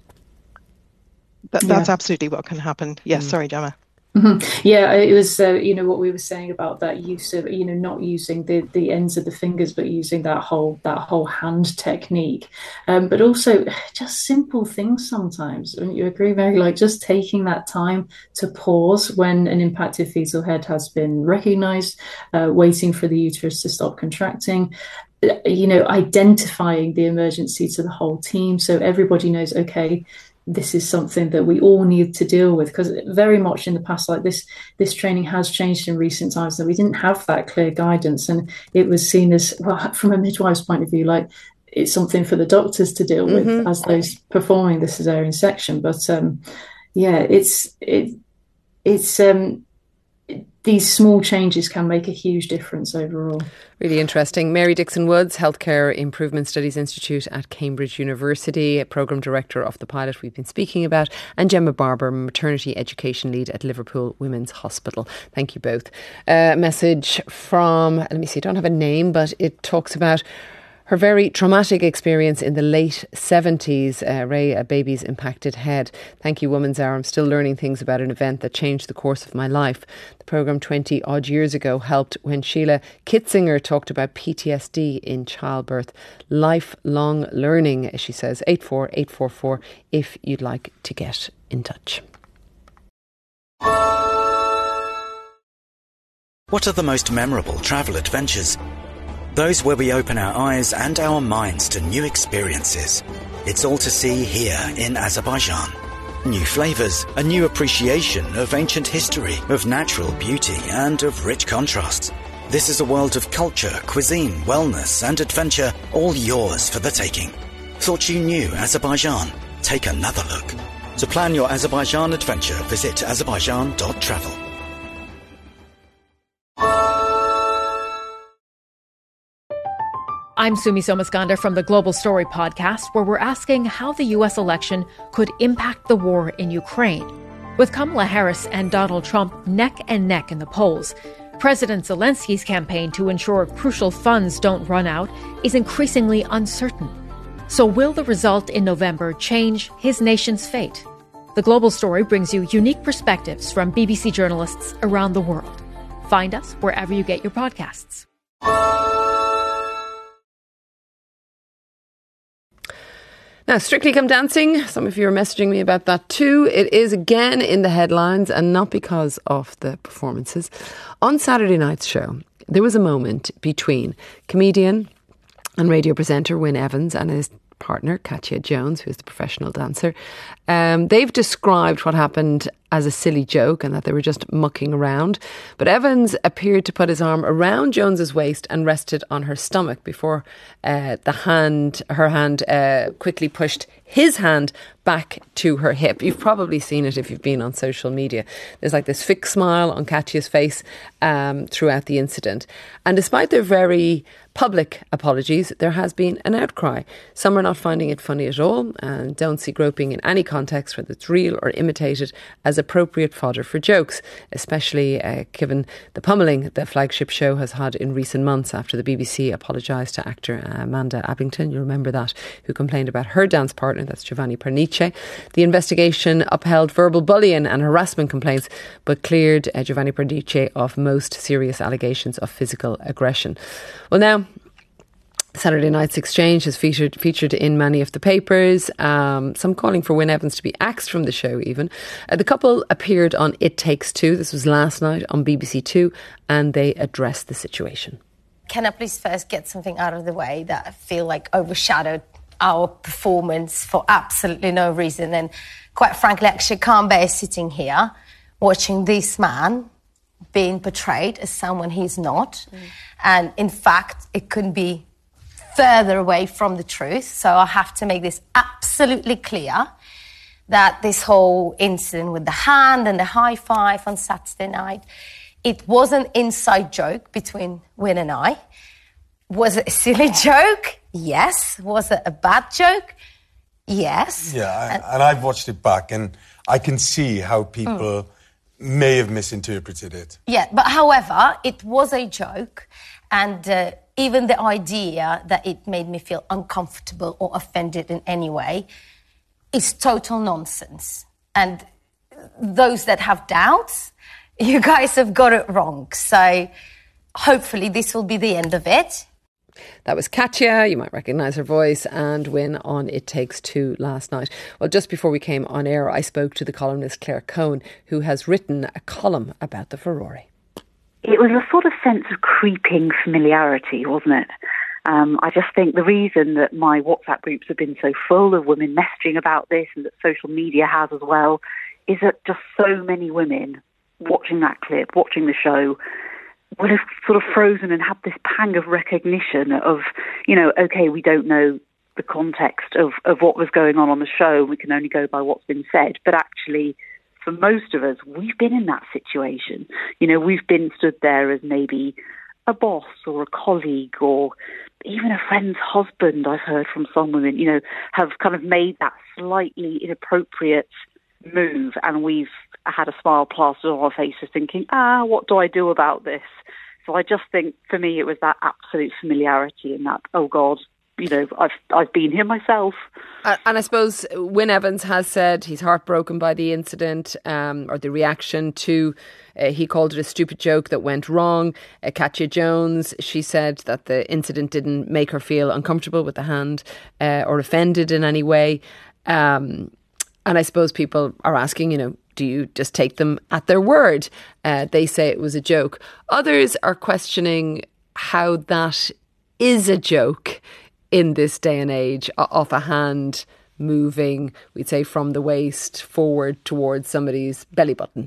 That, that's yeah. absolutely what can happen. Yes, mm. sorry, Gemma. Mm-hmm. Yeah, it was, uh, you know, what we were saying about that use of, you know, not using the, the ends of the fingers, but using that whole that whole hand technique. Um, but also just simple things sometimes. Wouldn't you agree, Mary? Like just taking that time to pause when an impacted fetal head has been recognised, uh, waiting for the uterus to stop contracting. You know, identifying the emergency to the whole team so everybody knows, okay, this is something that we all need to deal with, because very much in the past, like this, this training has changed in recent times, that we didn't have that clear guidance, and it was seen as, well, from a midwife's point of view, like it's something for the doctors to deal with mm-hmm. as those performing the cesarean section. But um, yeah, it's it it's um, these small changes can make a huge difference overall. Really interesting. Mary Dixon-Woods, Healthcare Improvement Studies Institute at Cambridge University, a Programme Director of the pilot we've been speaking about, and Gemma Barber, Maternity Education Lead at Liverpool Women's Hospital. Thank you both. A uh, message from, let me see, I don't have a name, but it talks about her very traumatic experience in the late seventies, uh, Ray, a baby's impacted head. Thank you, Woman's Hour. I'm still learning things about an event that changed the course of my life. The programme twenty odd years ago helped when Sheila Kitzinger talked about P T S D in childbirth. Lifelong learning, she says. eight four eight four four if you'd like to get in touch. What are the most memorable travel adventures? Those where we open our eyes and our minds to new experiences. It's all to see here in Azerbaijan. New flavours, a new appreciation of ancient history, of natural beauty and of rich contrasts. This is a world of culture, cuisine, wellness and adventure, all yours for the taking. Thought you knew Azerbaijan? Take another look. To plan your Azerbaijan adventure, visit azerbaijan dot travel. I'm Sumi Somaskanda from the Global Story podcast, where we're asking how the U S election could impact the war in Ukraine. With Kamala Harris and Donald Trump neck and neck in the polls, President Zelensky's campaign to ensure crucial funds don't run out is increasingly uncertain. So will the result in November change his nation's fate? The Global Story brings you unique perspectives from B B C journalists around the world. Find us wherever you get your podcasts. Now, Strictly Come Dancing, some of you are messaging me about that too. It is again in the headlines, and not because of the performances. On Saturday night's show, there was a moment between comedian and radio presenter Wyn Evans and his partner, Katya Jones, who's the professional dancer. Um, they've described what happened as a silly joke and that they were just mucking around. But Evans appeared to put his arm around Jones's waist and rested on her stomach before uh, the hand, her hand uh, quickly pushed his hand back to her hip. You've probably seen it if you've been on social media. There's like this fixed smile on Katya's face um, throughout the incident. And despite their very public apologies, there has been an outcry. Some are not finding it funny at all and don't see groping in any context, whether it's real or imitated, as appropriate fodder for jokes, especially uh, given the pummelling the flagship show has had in recent months after the B B C apologised to actor Amanda Abbington, you remember that, who complained about her dance partner, that's Giovanni Pernice. The investigation upheld verbal bullying and harassment complaints, but cleared uh, Giovanni Pernice of most serious allegations of physical aggression. Well, now, Saturday Night's exchange has featured featured in many of the papers, um, some calling for Wyn Evans to be axed from the show even. Uh, the couple appeared on It Takes Two, this was last night on B B C Two, and they addressed the situation. Can I please first get something out of the way that I feel like overshadowed our performance for absolutely no reason, and quite frankly, I actually can't bear sitting here watching this man being portrayed as someone he's not. Mm. And in fact, it couldn't be further away from the truth. So I have to make this absolutely clear that this whole incident with the hand and the high five on Saturday night, it was an inside joke between Wyn and I. Was it a silly joke? Yes. Was it a bad joke? Yes. Yeah, and, and I've watched it back and I can see how people mm. may have misinterpreted it. Yeah, but however, it was a joke, and uh, even the idea that it made me feel uncomfortable or offended in any way is total nonsense. And those that have doubts, you guys have got it wrong. So hopefully this will be the end of it. That was Katya, you might recognise her voice, and Wyn on It Takes Two last night. Well, just before we came on air, I spoke to the columnist Claire Cohen, who has written a column about the Ferrari. It was a sort of sense of creeping familiarity, wasn't it? Um, I just think the reason that my WhatsApp groups have been so full of women messaging about this, and that social media has as well, is that just so many women watching that clip, watching the show, would have sort of frozen and had this pang of recognition of, you know, okay, we don't know the context of, of what was going on on the show. We can only go by what's been said. But actually, for most of us, we've been in that situation. You know, we've been stood there as maybe a boss or a colleague or even a friend's husband, I've heard from some women, you know, have kind of made that slightly inappropriate move, and we've had a smile plastered on our faces thinking, ah, what do I do about this? So I just think, for me, it was that absolute familiarity and that, oh God, you know, I've I've been here myself. Uh, and I suppose Wyn Evans has said he's heartbroken by the incident um, or the reaction to, uh, he called it a stupid joke that went wrong. Uh, Katya Jones, she said that the incident didn't make her feel uncomfortable with the hand uh, or offended in any way. Um, and I suppose people are asking, you know, do you just take them at their word? Uh, they say it was a joke. Others are questioning how that is a joke in this day and age, of a hand moving, we'd say, from the waist forward towards somebody's belly button.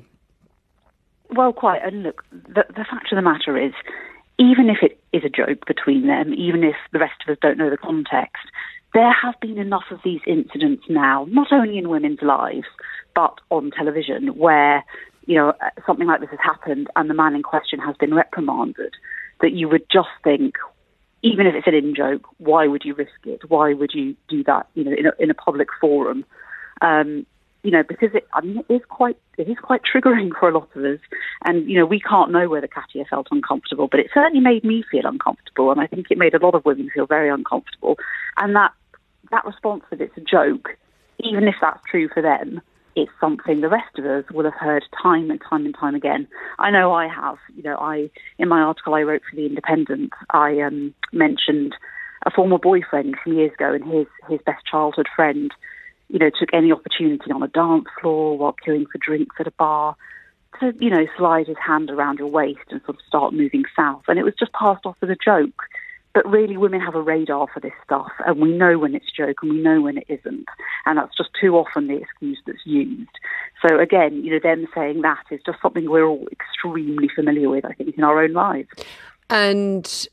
Well, quite. And look, the, the fact of the matter is, even if it is a joke between them, even if the rest of us don't know the context, there have been enough of these incidents now, not only in women's lives, but on television, where, you know, something like this has happened and the man in question has been reprimanded, that you would just think, even if it's an in-joke, why would you risk it? Why would you do that, you know, in a, in a public forum? Um, you know, because it, I mean, it is quite, it is quite triggering for a lot of us. And, you know, we can't know whether Katya felt uncomfortable, but it certainly made me feel uncomfortable. And I think it made a lot of women feel very uncomfortable. And that, that response that it's a joke, even if that's true for them, it's something the rest of us will have heard time and time and time again. I know I have. You know, I in my article I wrote for The Independent, I um, mentioned a former boyfriend from years ago, and his his best childhood friend, you know, took any opportunity on a dance floor while queuing for drinks at a bar to, you know, slide his hand around your waist and sort of start moving south. And it was just passed off as a joke. But really, women have a radar for this stuff, and we know when it's a joke and we know when it isn't. And that's just too often the excuse that's used. So again, you know, them saying that is just something we're all extremely familiar with, I think, in our own lives. And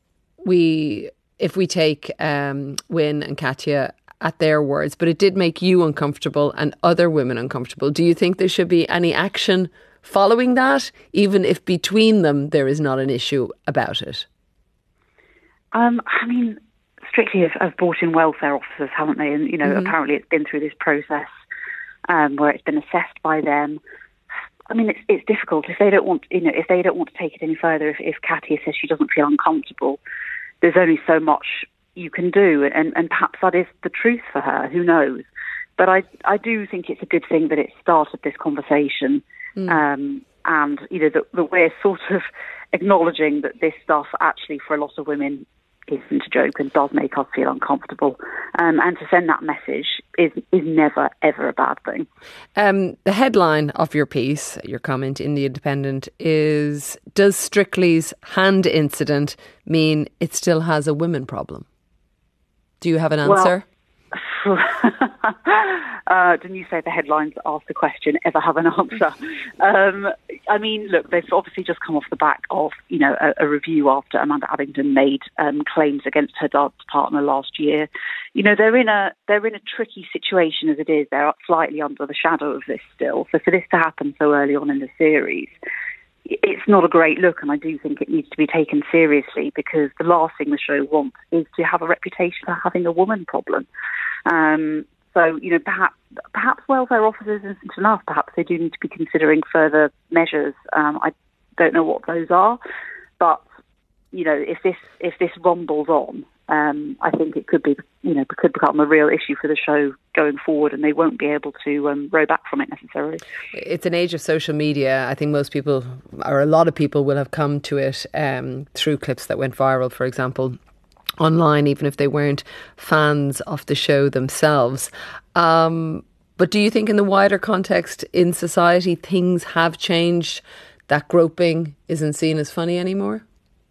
we, if we take um, Wyn and Katya at their words, but it did make you uncomfortable and other women uncomfortable. Do you think there should be any action following that, even if between them there is not an issue about it? Um, I mean, Strictly have, have brought in welfare officers, haven't they? And, you know, mm-hmm. apparently it's been through this process um, where it's been assessed by them. I mean, it's it's difficult if they don't want, you know, if they don't want to take it any further. If, if Katya says she doesn't feel uncomfortable, there's only so much you can do, and, and perhaps that is the truth for her. Who knows? But I I do think it's a good thing that it started this conversation, mm. um, and you know that, that we're sort of acknowledging that this stuff actually for a lot of women isn't a joke and does make us feel uncomfortable. Um, and to send that message is is never, ever a bad thing. Um, the headline of your piece, your comment in The Independent, is, does Strictly's hand incident mean it still has a women problem? Do you have an answer? Well, uh, didn't you say the headlines that ask the question ever have an answer? Um, I mean, look, they've obviously just come off the back of, you know, a, a review after Amanda Abbington made um, claims against her dance partner last year. You know, they're in a they're in a tricky situation as it is. They're slightly under the shadow of this still. So for this to happen so early on in the series, it's not a great look, and I do think it needs to be taken seriously, because the last thing the show wants is to have a reputation for having a woman problem. Um, so, you know, perhaps perhaps welfare officers isn't enough. Perhaps they do need to be considering further measures. Um, I don't know what those are, but you know, if this if this rumbles on, um, I think it could be, you know, could become a real issue for the show going forward, and they won't be able to um, row back from it necessarily. It's an age of social media. I think most people, or a lot of people, will have come to it um, through clips that went viral, for example, online, even if they weren't fans of the show themselves. Um, but do you think in the wider context in society things have changed, that groping isn't seen as funny anymore?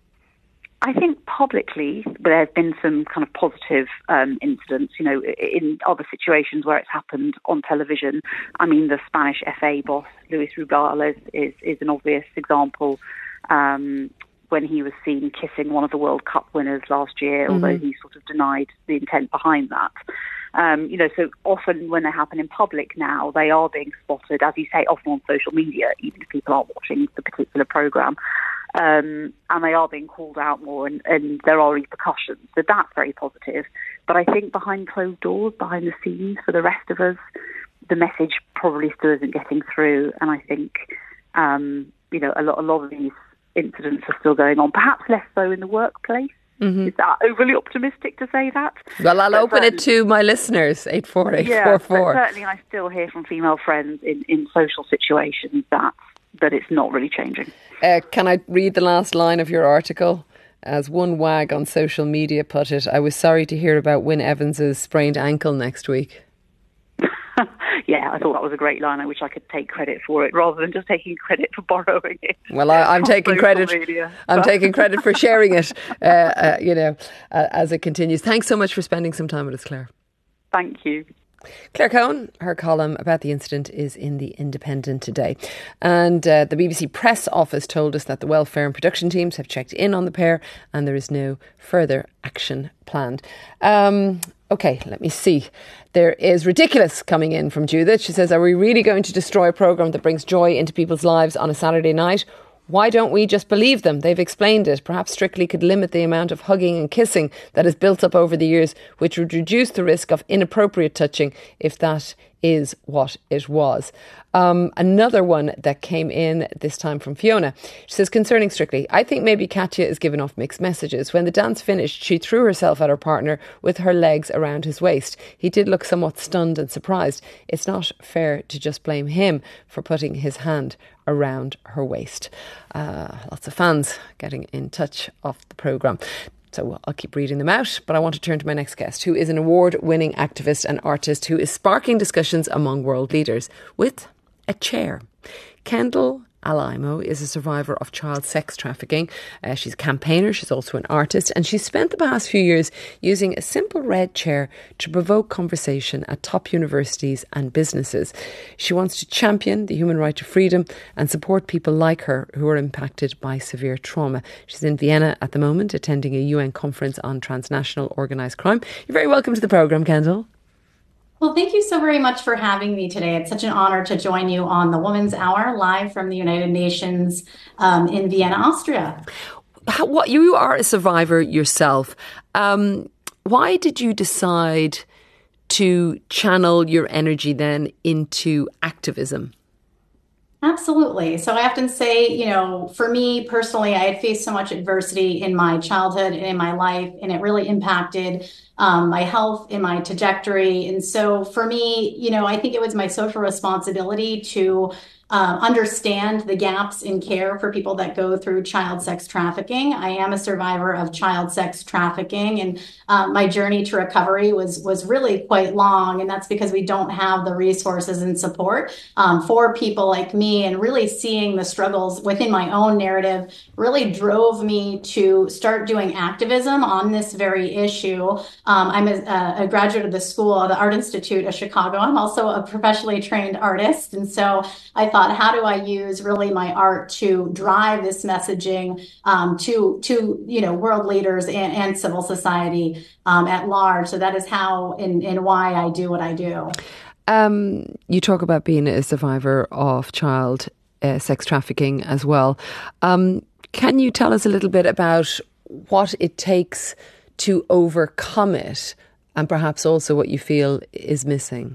I think publicly there have been some kind of positive um, incidents, you know, in other situations where it's happened on television. I mean, the Spanish F A boss, Luis Rubiales, is, is an obvious example. Um, when he was seen kissing one of the World Cup winners last year, mm-hmm. although he sort of denied the intent behind that. Um, you know, so often when they happen in public now, they are being spotted, as you say, often on social media, even if people aren't watching the particular programme. Um, and they are being called out more, and, and there are repercussions. So that's very positive. But I think behind closed doors, behind the scenes, for the rest of us, the message probably still isn't getting through. And I think, um, you know, a lot, a lot of these incidents are still going on, perhaps less so in the workplace. Mm-hmm. Is that overly optimistic to say that? Well, I'll but open it to my listeners, eight four eight four four. Yeah, certainly I still hear from female friends in, in social situations that that it's not really changing. Uh, can I read the last line of your article? As one wag on social media put it, I was sorry to hear about Wyn Evans's sprained ankle next week. Yeah, I thought that was a great line. I wish I could take credit for it rather than just taking credit for borrowing it. Well, I, I'm taking credit. Media. I'm taking credit for sharing it, uh, uh, you know, uh, as it continues. Thanks so much for spending some time with us, Claire. Thank you. Claire Cohen, her column about the incident is in The Independent today. And uh, the B B C press office told us that the welfare and production teams have checked in on the pair and there is no further action planned. Um, OK, let me see. There is ridiculous coming in from Judith. She says, are we really going to destroy a programme that brings joy into people's lives on a Saturday night? Why don't we just believe them? They've explained it. Perhaps Strictly could limit the amount of hugging and kissing that has built up over the years, which would reduce the risk of inappropriate touching if that is what it was. Um, another one that came in this time from Fiona. She says, concerning Strictly, I think maybe Katya is giving off mixed messages. When the dance finished, she threw herself at her partner with her legs around his waist. He did look somewhat stunned and surprised. It's not fair to just blame him for putting his hand around her waist. Uh, lots of fans getting in touch of the programme. So I'll keep reading them out, but I want to turn to my next guest, who is an award-winning activist and artist who is sparking discussions among world leaders with a chair. Kendall Alaimo is a survivor of child sex trafficking. Uh, she's a campaigner, she's also an artist, and she's spent the past few years using a simple red chair to provoke conversation at top universities and businesses. She wants to champion the human right to freedom and support people like her who are impacted by severe trauma. She's in Vienna at the moment, attending a U N conference on transnational organised crime. You're very welcome to the programme, Kendall. Well, thank you so very much for having me today. It's such an honor to join you on the Woman's Hour, live from the United Nations um, in Vienna, Austria. How, what, you are a survivor yourself. Um, why did you decide to channel your energy then into activism? Absolutely. So I often say, you know, for me personally, I had faced so much adversity in my childhood and in my life, and it really impacted um, my health and my trajectory. And so for me, you know, I think it was my social responsibility to Uh, understand the gaps in care for people that go through child sex trafficking. I am a survivor of child sex trafficking, and uh, my journey to recovery was was really quite long, and that's because we don't have the resources and support um, for people like me. And really seeing the struggles within my own narrative really drove me to start doing activism on this very issue. Um, I'm a, a graduate of the school, the Art Institute of Chicago. I'm also a professionally trained artist, and so I thought, how do I use really my art to drive this messaging um, to to you know world leaders and, and civil society um, at large? So that is how and, and why I do what I do. Um, you talk about being a survivor of child uh, sex trafficking as well. Um, can you tell us a little bit about what it takes to overcome it, and perhaps also what you feel is missing?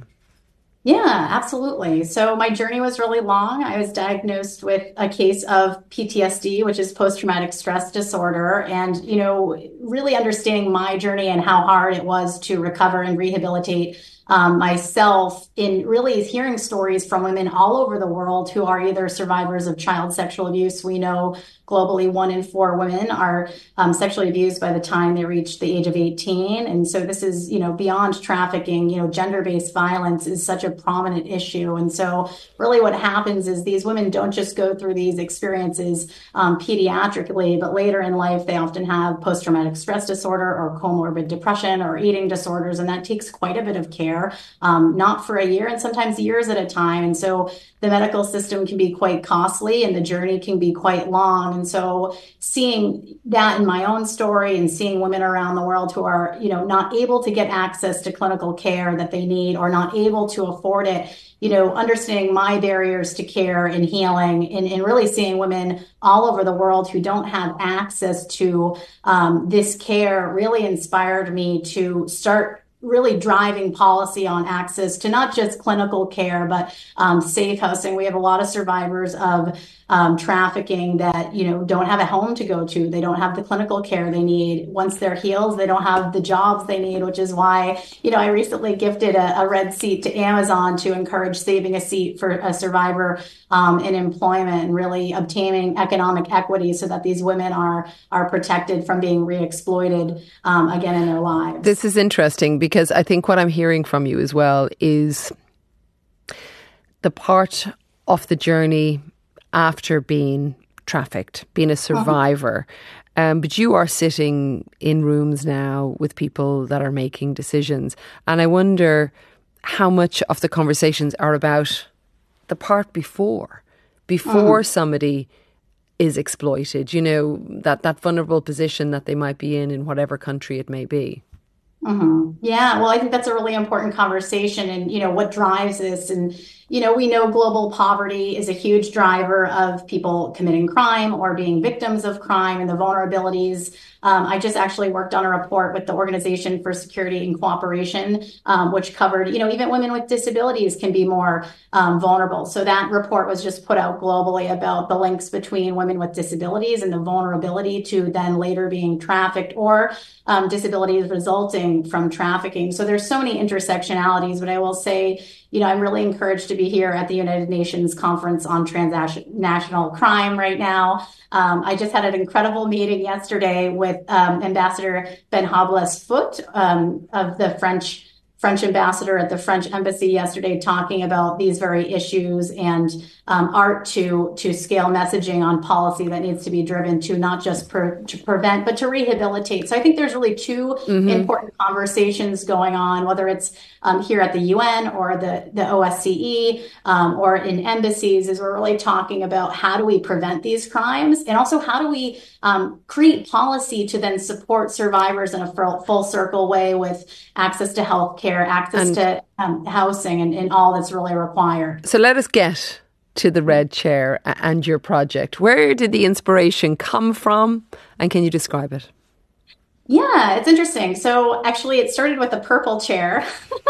Yeah, absolutely. So my journey was really long. I was diagnosed with a case of P T S D, which is post-traumatic stress disorder. And, you know, really understanding my journey and how hard it was to recover and rehabilitate um, myself, in really hearing stories from women all over the world who are either survivors of child sexual abuse. We know globally one in four women are um, sexually abused by the time they reach the age of eighteen. And so this is, you know, beyond trafficking, you know, gender-based violence is such a prominent issue. And so really what happens is these women don't just go through these experiences um, pediatrically, but later in life, they often have post-traumatic stress disorder or comorbid depression or eating disorders. And that takes quite a bit of care, um, not for a year and sometimes years at a time. And so the medical system can be quite costly and the journey can be quite long. And so seeing that in my own story and seeing women around the world who are, you know, not able to get access to clinical care that they need or not able to afford it, you know, understanding my barriers to care and healing, and, and really seeing women all over the world who don't have access to um, this care really inspired me to start really driving policy on access to not just clinical care, but um, safe housing. We have a lot of survivors of um, trafficking that, you know, don't have a home to go to. They don't have the clinical care they need. Once they're healed, they don't have the jobs they need, which is why, you know, I recently gifted a, a red seat to Amazon to encourage saving a seat for a survivor um, in employment and really obtaining economic equity so that these women are are protected from being re-exploited um, again in their lives. This is interesting because I think what I'm hearing from you as well is the part of the journey after being trafficked, being a survivor. Uh-huh. Um, but you are sitting in rooms now with people that are making decisions. And I wonder how much of the conversations are about the part before, before uh-huh. somebody is exploited, you know, that, that vulnerable position that they might be in, in whatever country it may be. Mm-hmm. Yeah, well, I think that's a really important conversation, and, you know, what drives this. And, you know, we know global poverty is a huge driver of people committing crime or being victims of crime and the vulnerabilities. Um, I just actually worked on a report with the Organization for Security and Cooperation, um, which covered, you know, even women with disabilities can be more um, vulnerable. So that report was just put out globally about the links between women with disabilities and the vulnerability to then later being trafficked or um, disabilities resulting from trafficking. So there's so many intersectionalities, but I will say, you know, I'm really encouraged to be here at the United Nations Conference on Transnational Crime right now. Um, I just had an incredible meeting yesterday with um, Ambassador Ben Hables Foot um, of the French French ambassador at the French embassy yesterday talking about these very issues and um, art to to scale messaging on policy that needs to be driven to not just per, to prevent, but to rehabilitate. So I think there's really two mm-hmm. important conversations going on, whether it's um, here at the U N or the, the O S C E um, or in embassies, is we're really talking about how do we prevent these crimes, and also how do we um, create policy to then support survivors in a full, full circle way with access to health care, access and, to um, housing, and, and all that's really required. So let us get to the Red Chair and your project. Where did the inspiration come from, and can you describe it? Yeah, it's interesting. So actually it started with a purple chair.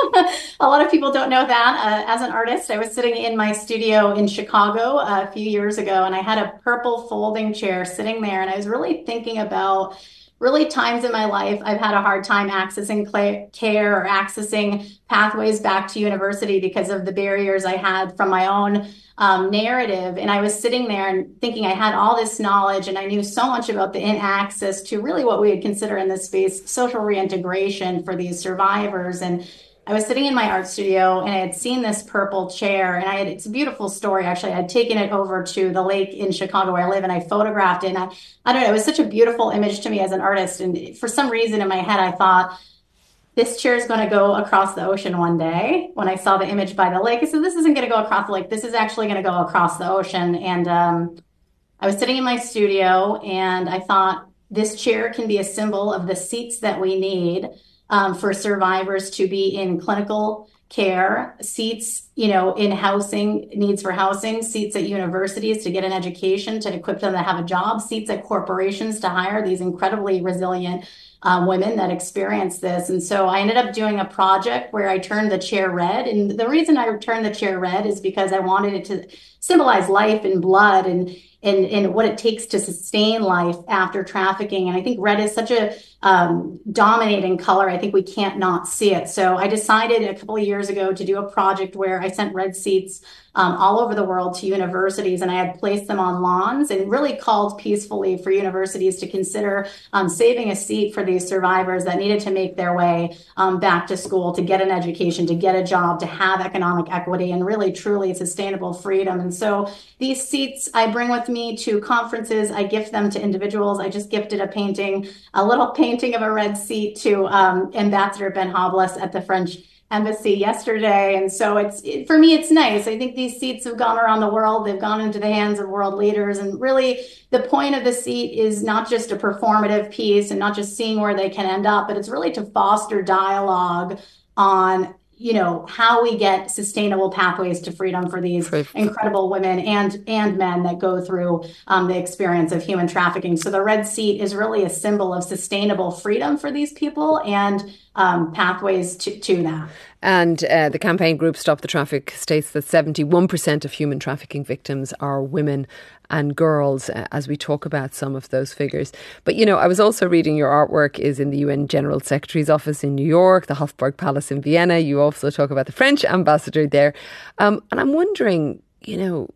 A lot of people don't know that. Uh, as an artist, I was sitting in my studio in Chicago uh, a few years ago, and I had a purple folding chair sitting there, and I was really thinking about really times in my life I've had a hard time accessing care or accessing pathways back to university because of the barriers I had from my own um, narrative. And I was sitting there and thinking I had all this knowledge and I knew so much about the in-access to really what we would consider in this space social reintegration for these survivors. And I was sitting in my art studio and I had seen this purple chair, and I had, it's a beautiful story. Actually, I had taken it over to the lake in Chicago where I live, and I photographed it. And I, I don't know, it was such a beautiful image to me as an artist. And for some reason in my head, I thought, this chair is going to go across the ocean one day. When I saw the image by the lake, I said, this isn't going to go across the lake. This is actually going to go across the ocean. And um, I was sitting in my studio and I thought, this chair can be a symbol of the seats that we need Um, for survivors to be in clinical care, seats, you know, in housing, needs for housing, seats at universities to get an education, to equip them to have a job, seats at corporations to hire these incredibly resilient um, women that experience this. And so I ended up doing a project where I turned the chair red. And the reason I turned the chair red is because I wanted it to symbolize life and blood and And, and what it takes to sustain life after trafficking. And I think red is such a um, dominating color. I think we can't not see it. So I decided a couple of years ago to do a project where I sent red seats um, all over the world to universities, and I had placed them on lawns and really called peacefully for universities to consider um, saving a seat for these survivors that needed to make their way um, back to school, to get an education, to get a job, to have economic equity and really truly sustainable freedom. And so these seats I bring with me to conferences. I gift them to individuals. I just gifted a painting, a little painting of a red seat to um, Ambassador Ben Hoblis at the French embassy yesterday. And so it's, it, for me, it's nice. I think these seats have gone around the world. They've gone into the hands of world leaders. And really the point of the seat is not just a performative piece and not just seeing where they can end up, but it's really to foster dialogue on, you know, how we get sustainable pathways to freedom for these incredible women and and men that go through um, the experience of human trafficking. So the red seat is really a symbol of sustainable freedom for these people and um, pathways to, to that. And uh, the campaign group Stop the Traffic states that seventy-one percent of human trafficking victims are women and girls, uh, as we talk about some of those figures. But, you know, I was also reading your artwork is in the U N General Secretary's office in New York, the Hofburg Palace in Vienna. You also talk about the French ambassador there. Um, and I'm wondering, you know,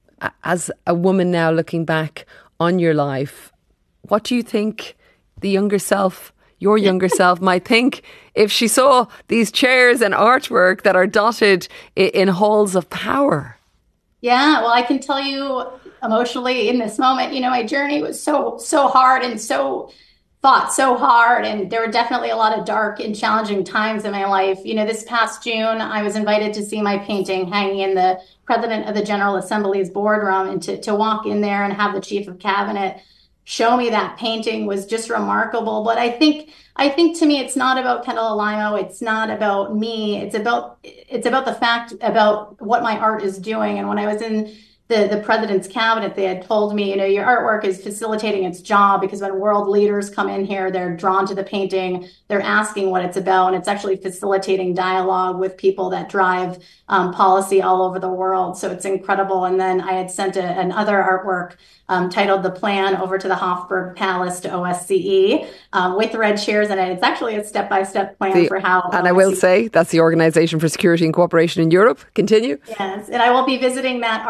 as a woman now looking back on your life, what do you think the younger self, your younger self might think if she saw these chairs and artwork that are dotted in, in halls of power? Yeah, well, I can tell you emotionally in this moment, you know, my journey was so, so hard and so fought so hard. And there were definitely a lot of dark and challenging times in my life. You know, this past June, I was invited to see my painting hanging in the President of the General Assembly's boardroom, and to, to walk in there and have the Chief of Cabinet show me that painting was just remarkable. But I think, I think to me, it's not about Kendall Alaimo. It's not about me. It's about, it's about the fact about what my art is doing. And when I was in the, the president's cabinet, they had told me, you know, your artwork is facilitating its job, because when world leaders come in here, they're drawn to the painting, they're asking what it's about, and it's actually facilitating dialogue with people that drive um, policy all over the world. So it's incredible. And then I had sent a, another artwork um, titled The Plan over to the Hofburg Palace to O S C E um, with red chairs in it. It's actually a step-by-step plan the, for how... And I will say that's the Organisation for Security and Cooperation in Europe. Continue. Yes, and I will be visiting that artwork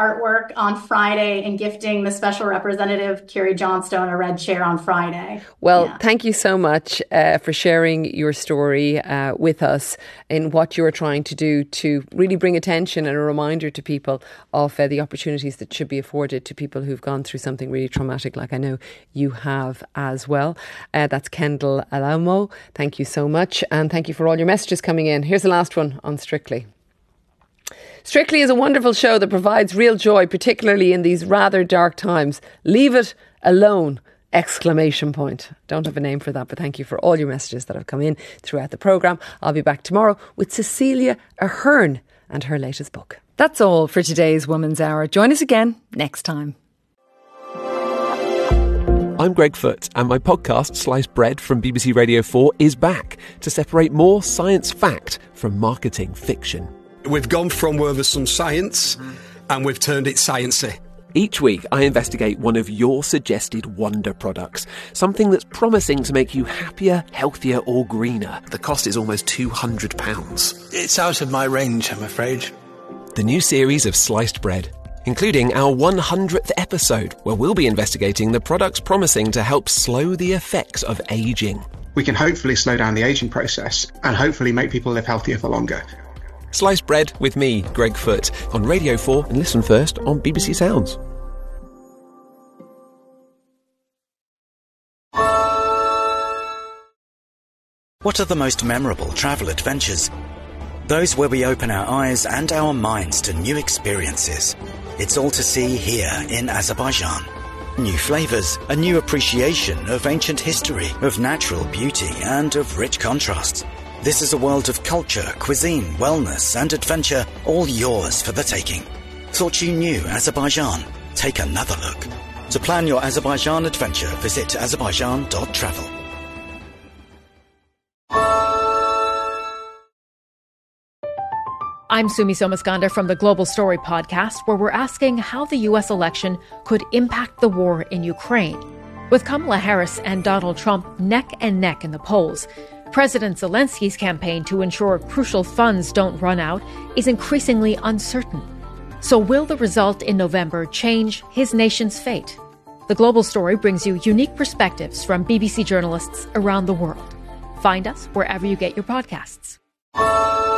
York on Friday and gifting the Special Representative Kerry Johnstone a red chair on Friday. Well, yeah. thank you so much uh, for sharing your story uh, with us in what you're trying to do to really bring attention and a reminder to people of uh, the opportunities that should be afforded to people who've gone through something really traumatic, like I know you have as well. Uh, that's Kendall Alamo. Thank you so much. And thank you for all your messages coming in. Here's the last one on Strictly. Strictly is a wonderful show that provides real joy, particularly in these rather dark times. Leave it alone! Exclamation point. Don't have a name for that, but thank you for all your messages that have come in throughout the programme. I'll be back tomorrow with Cecilia Ahern and her latest book. That's all for today's Woman's Hour. Join us again next time. I'm Greg Foot, and my podcast, Sliced Bread from B B C Radio four, is back to separate more science fact from marketing fiction. We've gone from where there's some science and we've turned it sciencey. Each week, I investigate one of your suggested wonder products, something that's promising to make you happier, healthier or greener. The cost is almost two hundred pounds. It's out of my range, I'm afraid. The new series of Sliced Bread, including our one hundredth episode, where we'll be investigating the products promising to help slow the effects of ageing. We can hopefully slow down the ageing process and hopefully make people live healthier for longer. Sliced Bread with me, Greg Foot, on Radio four, and listen first on B B C Sounds. What are the most memorable travel adventures? Those where we open our eyes and our minds to new experiences. It's all to see here in Azerbaijan. New flavours, a new appreciation of ancient history, of natural beauty and of rich contrasts. This is a world of culture, cuisine, wellness and adventure, all yours for the taking. Thought you knew Azerbaijan? Take another look. To plan your Azerbaijan adventure, visit azerbaijan dot travel. I'm Sumi Somaskanda from the Global Story podcast, where we're asking how the U S election could impact the war in Ukraine. With Kamala Harris and Donald Trump neck and neck in the polls, President Zelensky's campaign to ensure crucial funds don't run out is increasingly uncertain. So will the result in November change his nation's fate? The Global Story brings you unique perspectives from B B C journalists around the world. Find us wherever you get your podcasts.